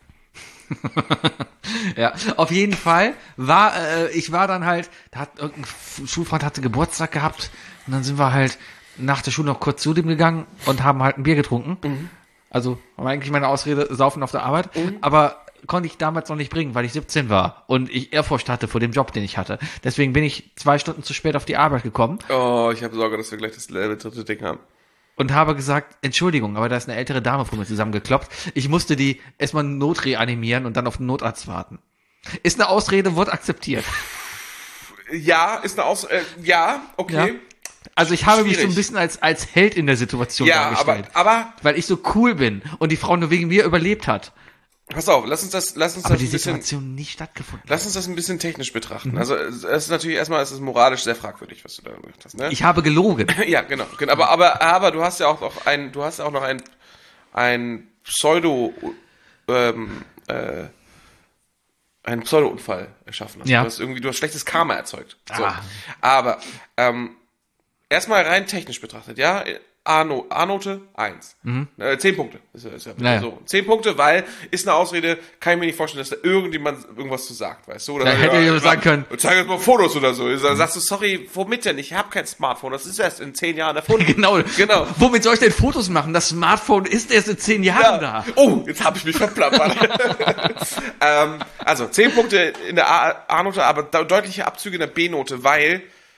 Ja, auf jeden Fall war, äh, ich war dann halt, da hat irgendein F- Schulfreund hatte Geburtstag gehabt und dann sind wir halt nach der Schule noch kurz zu dem gegangen und haben halt ein Bier getrunken. Mhm. Also war eigentlich meine Ausrede, saufen auf der Arbeit, aber konnte ich damals noch nicht bringen, weil ich siebzehn war und ich Ehrfurcht hatte vor dem Job, den ich hatte. Deswegen bin ich zwei Stunden zu spät auf die Arbeit gekommen Oh, ich habe Sorge, dass wir gleich das äh, dritte Ding haben. und habe gesagt, Entschuldigung, aber da ist eine ältere Dame vor mir zusammengeklopft. Ich musste die erstmal notreanimieren und dann auf den Notarzt warten. Ist eine Ausrede, wurde akzeptiert. Ja, ist eine Aus... Äh, ja, okay. Ja. Also ich habe mich so Schwierig. ein bisschen als, als Held in der Situation Ja, aber, dargestellt. aber, Weil ich so cool bin und die Frau nur wegen mir überlebt hat. pass auf, lass uns das, lass uns Aber das die ein bisschen, Situation nicht stattgefunden lass uns das ein bisschen technisch betrachten. Also, es ist natürlich erstmal, es ist moralisch sehr fragwürdig, was du da gemacht hast, ne? Ich habe gelogen. Ja, genau, genau. Aber, aber, aber du hast ja auch noch ein, du hast ja auch noch ein, ein Pseudo, ähm, äh, einen Pseudo-Unfall erschaffen hast. Ja. Du hast irgendwie, du hast schlechtes Karma erzeugt. So. Ah. Aber, ähm, erstmal rein technisch betrachtet, ja, A-No- A-Note eins. Äh, zehn Punkte. Ist, ja- ist ja Naja. so. Zehn Punkte, weil, ist eine Ausrede, kann ich mir nicht vorstellen, dass da irgendjemand irgendwas zu sagt, weißt du? Oder Da hätte jemand sagen mach- können. Zeig jetzt mal Fotos oder so. Dann sagst du, sorry, womit denn? Ich habe kein Smartphone, das ist erst in zehn Jahren erfunden. Genau. Genau. Womit soll ich denn Fotos machen? Das Smartphone ist erst in zehn Jahren da. Oh, jetzt habe ich mich verplappert. ähm, also, zehn Punkte in der A- A-Note, aber de- deutliche Abzüge in der B-Note, weil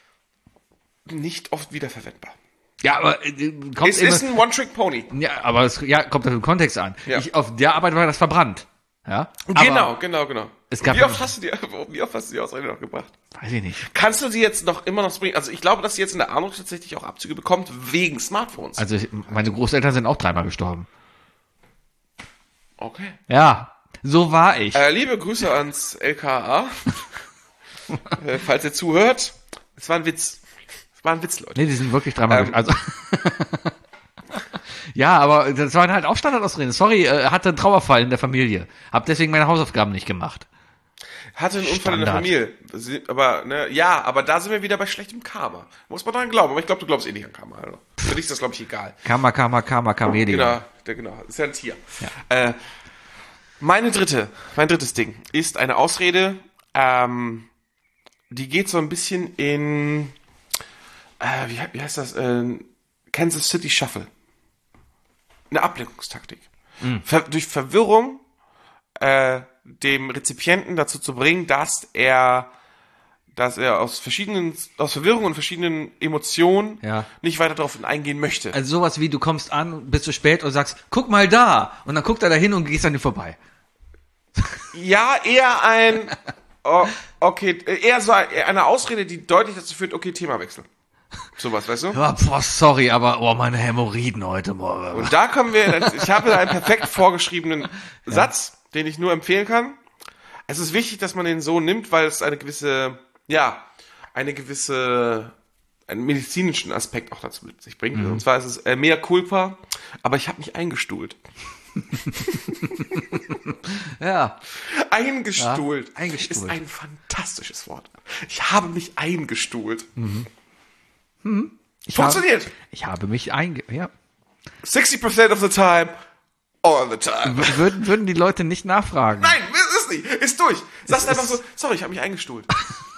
nicht oft wiederverwendbar. Ja, aber äh, kommt Es immer, ist ein One-Trick-Pony. ja, aber es ja, kommt auf den Kontext an. Ja. Ich, auf der Arbeit war das verbrannt. Ja. Genau, Aber, genau, genau. Es gab wie, oft ja- hast du die, wie oft hast du die Ausrede noch gebracht? weiß ich nicht. Kannst du sie jetzt noch immer noch bringen? Also ich glaube, dass sie jetzt in der A-Note tatsächlich auch Abzüge bekommt wegen Smartphones. Also ich, meine Großeltern sind auch dreimal gestorben. Okay. Ja, so war ich. Äh, liebe Grüße ans L K A. äh, falls ihr zuhört. Es war ein Witz. Es war ein Witz, Leute. Nee, die sind wirklich dreimal Ähm. gestorben. Also ja, aber das waren halt auch Standardausreden. Sorry, äh, hatte einen Trauerfall in der Familie. Hab deswegen meine Hausaufgaben nicht gemacht. Hatte einen Unfall in der Standard. Familie. Sie- Aber, ne, ja, aber da sind wir wieder bei schlechtem Karma. Muss man dran glauben. Aber ich glaube, du glaubst eh nicht an Karma. Also. Für dich ist das, glaube ich, egal. Karma, Karma, Karma, Kamelion. Genau, der, genau. Ist ja ein Tier. Äh, meine dritte, mein drittes Ding ist eine Ausrede, ähm, die geht so ein bisschen in, äh, wie, wie heißt das, äh, Kansas City Shuffle. Eine Ablenkungstaktik. Ver durch Verwirrung äh, dem Rezipienten dazu zu bringen, dass er dass er aus verschiedenen, aus Verwirrung und verschiedenen Emotionen Ja. nicht weiter darauf eingehen möchte. Also sowas wie, du kommst an, bist zu spät und sagst, guck mal da. Und dann guckt er da hin und gehst an dir vorbei. Ja, eher ein, oh, okay, eher so eine Ausrede, die deutlich dazu führt, okay, Themawechsel. Sowas, weißt du? Ja, boah, sorry, aber oh, meine Hämorrhoiden heute Morgen. Und da kommen wir, ich habe einen perfekt vorgeschrieben Satz, den ich nur empfehlen kann. Es ist wichtig, dass man den so nimmt, weil es eine gewisse, ja, eine gewisse, einen medizinischen Aspekt auch dazu mit sich bringt. Und zwar ist es äh, mea culpa, aber ich habe mich eingestuhlt. Ja. Eingestuhlt. Ja, eingestuhlt. Ist ein fantastisches Wort. Ich habe mich eingestuhlt. Ich Funktioniert. Habe, ich habe mich einge... Ja. sixty percent of the time, all the time. W- Würden, würden die Leute nicht nachfragen. Nein, ist nicht. Ist durch. Sagst einfach so, sorry, ich habe mich eingestuhlt.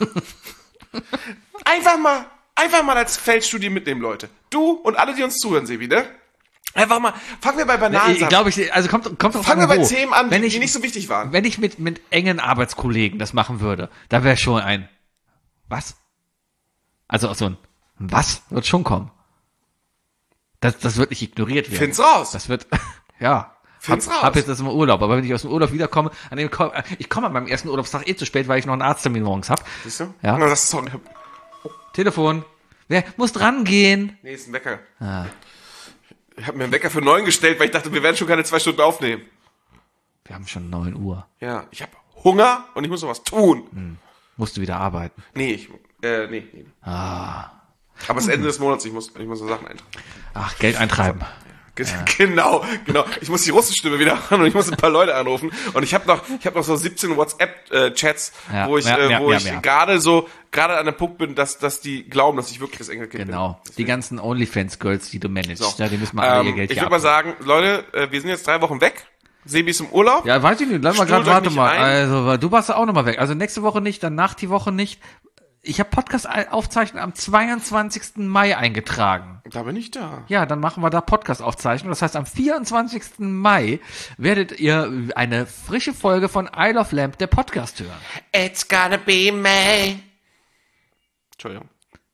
Einfach mal, einfach mal als Feldstudie mitnehmen, Leute. Du und alle, die uns zuhören, Sebi, ne? Einfach mal, fangen wir bei Bananen Ich glaube, ich, also kommt, kommt drauf Fangen wir an, bei wo. Themen an, wenn die, ich, die nicht so wichtig waren. Wenn ich mit, mit engen Arbeitskollegen das machen würde, da wäre schon ein, was? Also so ein, was? Wird schon kommen. Das, das wird nicht ignoriert werden. Find's raus. Das wird, ja. Find's hab, raus. hab jetzt das im Urlaub, aber wenn ich aus dem Urlaub wiederkomme, an dem, komm- ich komme an meinem ersten Urlaubstag eh zu spät, weil ich noch einen Arzttermin morgens hab. Siehst du? Ja. Na, das ist sorry. Telefon. Wer muss dran gehen? Nee, ist ein Wecker. Ah. Ich habe mir einen Wecker für neun gestellt, weil ich dachte, wir werden schon keine zwei Stunden aufnehmen. Wir haben schon neun Uhr. Ja, ich habe Hunger und ich muss noch was tun. Musst du wieder arbeiten. Nee, ich, äh, nee, nee. Ah. Aber es ist Ende des Monats, ich muss, ich muss so Sachen eintragen. Ach, Geld eintreiben. Ge- Genau, genau. Ich muss die Russenstimme wieder machen und ich muss ein paar Leute anrufen. Und ich habe noch, ich habe noch so siebzehn WhatsApp-Chats, Ja, wo ich, ja, äh, ja, wo ja, ich ja. gerade so, gerade an dem Punkt bin, dass, dass die glauben, dass ich wirklich das Enkelkind Genau. bin. Die ganzen OnlyFans-Girls, die du managst. So. Ja, die müssen mal alle ihr Ähm, Geld ich hier würde mal abgeben. sagen, Leute, äh, wir sind jetzt drei Wochen weg. Sebi ist im Urlaub. Ja, weiß ich nicht. Lass mal Stuhlt gerade, euch warte nicht mal. ein. Also, weil du warst ja auch nochmal weg. Also nächste Woche nicht, danach die Woche nicht. Ich habe Podcast-Aufzeichnung am zweiundzwanzigsten Mai eingetragen. Da bin ich da. Ja, dann machen wir da Podcast-Aufzeichnung. Das heißt, am vierundzwanzigsten Mai werdet ihr eine frische Folge von Isle of Lamp, der Podcast, hören. It's gonna be May. Entschuldigung.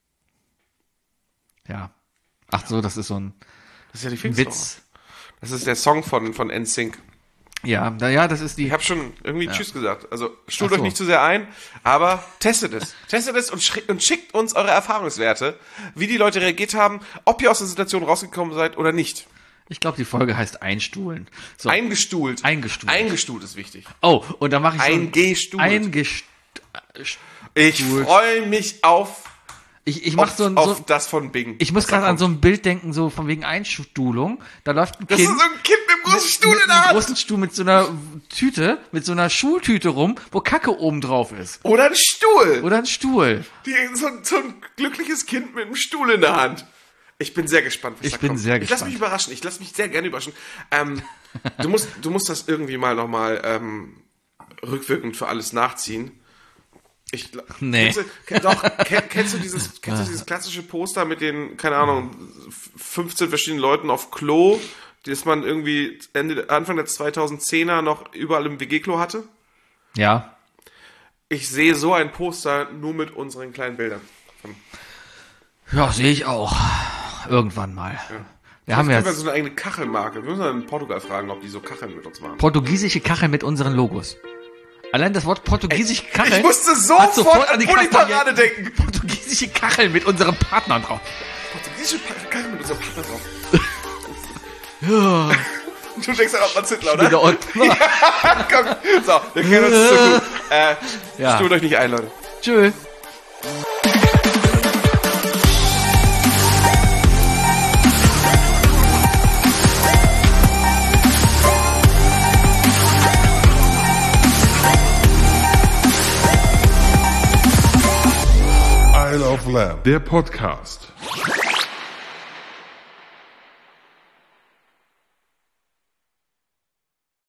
Ja. Ach so, das ist so ein Das ist ja die Pfingstwoche. Witz. Das ist der Song von, von N Sync. Ja, da, ja, das ist die. Ich habe schon irgendwie Tschüss gesagt. Also stuhlt Ach so. euch nicht zu sehr ein, aber testet es. Testet es und, schri- und schickt uns eure Erfahrungswerte, wie die Leute reagiert haben, ob ihr aus der Situation rausgekommen seid oder nicht. Ich glaube, die Folge heißt Einstuhlen. So. Eingestuhlt. Eingestuhlt. Eingestuhlt ist wichtig. Oh, und da mache ich so ein- Eingestuhlt. Eingest Ich freue mich auf, Ich, ich mach auf, so ein, auf so, das von Bing. ich muss Was da gerade an kommt. so ein Bild denken, so von wegen Einstuhlung. Da läuft ein Das Kind ist so ein Kind mit einem großen Stuhl mit in der einem Hand. großen Stuhl mit so einer Tüte, mit so einer Schultüte rum, wo Kacke oben drauf ist. Oder ein Stuhl. Oder ein Stuhl. Die, so, so ein glückliches Kind mit einem Stuhl in der Hand. Ich bin sehr gespannt, was Ich da bin kommt. sehr Ich lasse gespannt. mich überraschen. Ich lasse mich sehr gerne überraschen. Ähm, du musst, du musst das irgendwie mal nochmal ähm, rückwirkend für alles nachziehen. Ich, gl- Nee. Kennst du, kenn, doch, kenn, kennst du dieses, kennst du dieses klassische Poster mit den, keine Ahnung, fünfzehn verschiedenen Leuten auf Klo, das man irgendwie Ende, Anfang der zweitausendzehner noch überall im W G-Klo hatte? Ja. Ich sehe so ein Poster nur mit unseren kleinen Bildern. Ja, sehe ich auch. Irgendwann mal. Wir haben Jetzt haben wir jetzt so eine eigene Kachelmarke. Wir müssen dann in Portugal fragen, ob die so Kacheln mit uns machen. portugiesische Kachel mit unseren Logos. Allein das Wort portugiesische Kachel. Ich musste hat sofort an die Bulli-Parade Kampagne denken. Portugiesische Kachel mit unseren Partnern drauf. Portugiesische Kacheln mit unserem Partner drauf. Du denkst an Ottmar Zittler, oder? Wieder und Komm, so, wir kennen uns zu gut. Äh, Ja. Stuhlt euch nicht ein, Leute. Tschö. Isle of Lamb, der Podcast.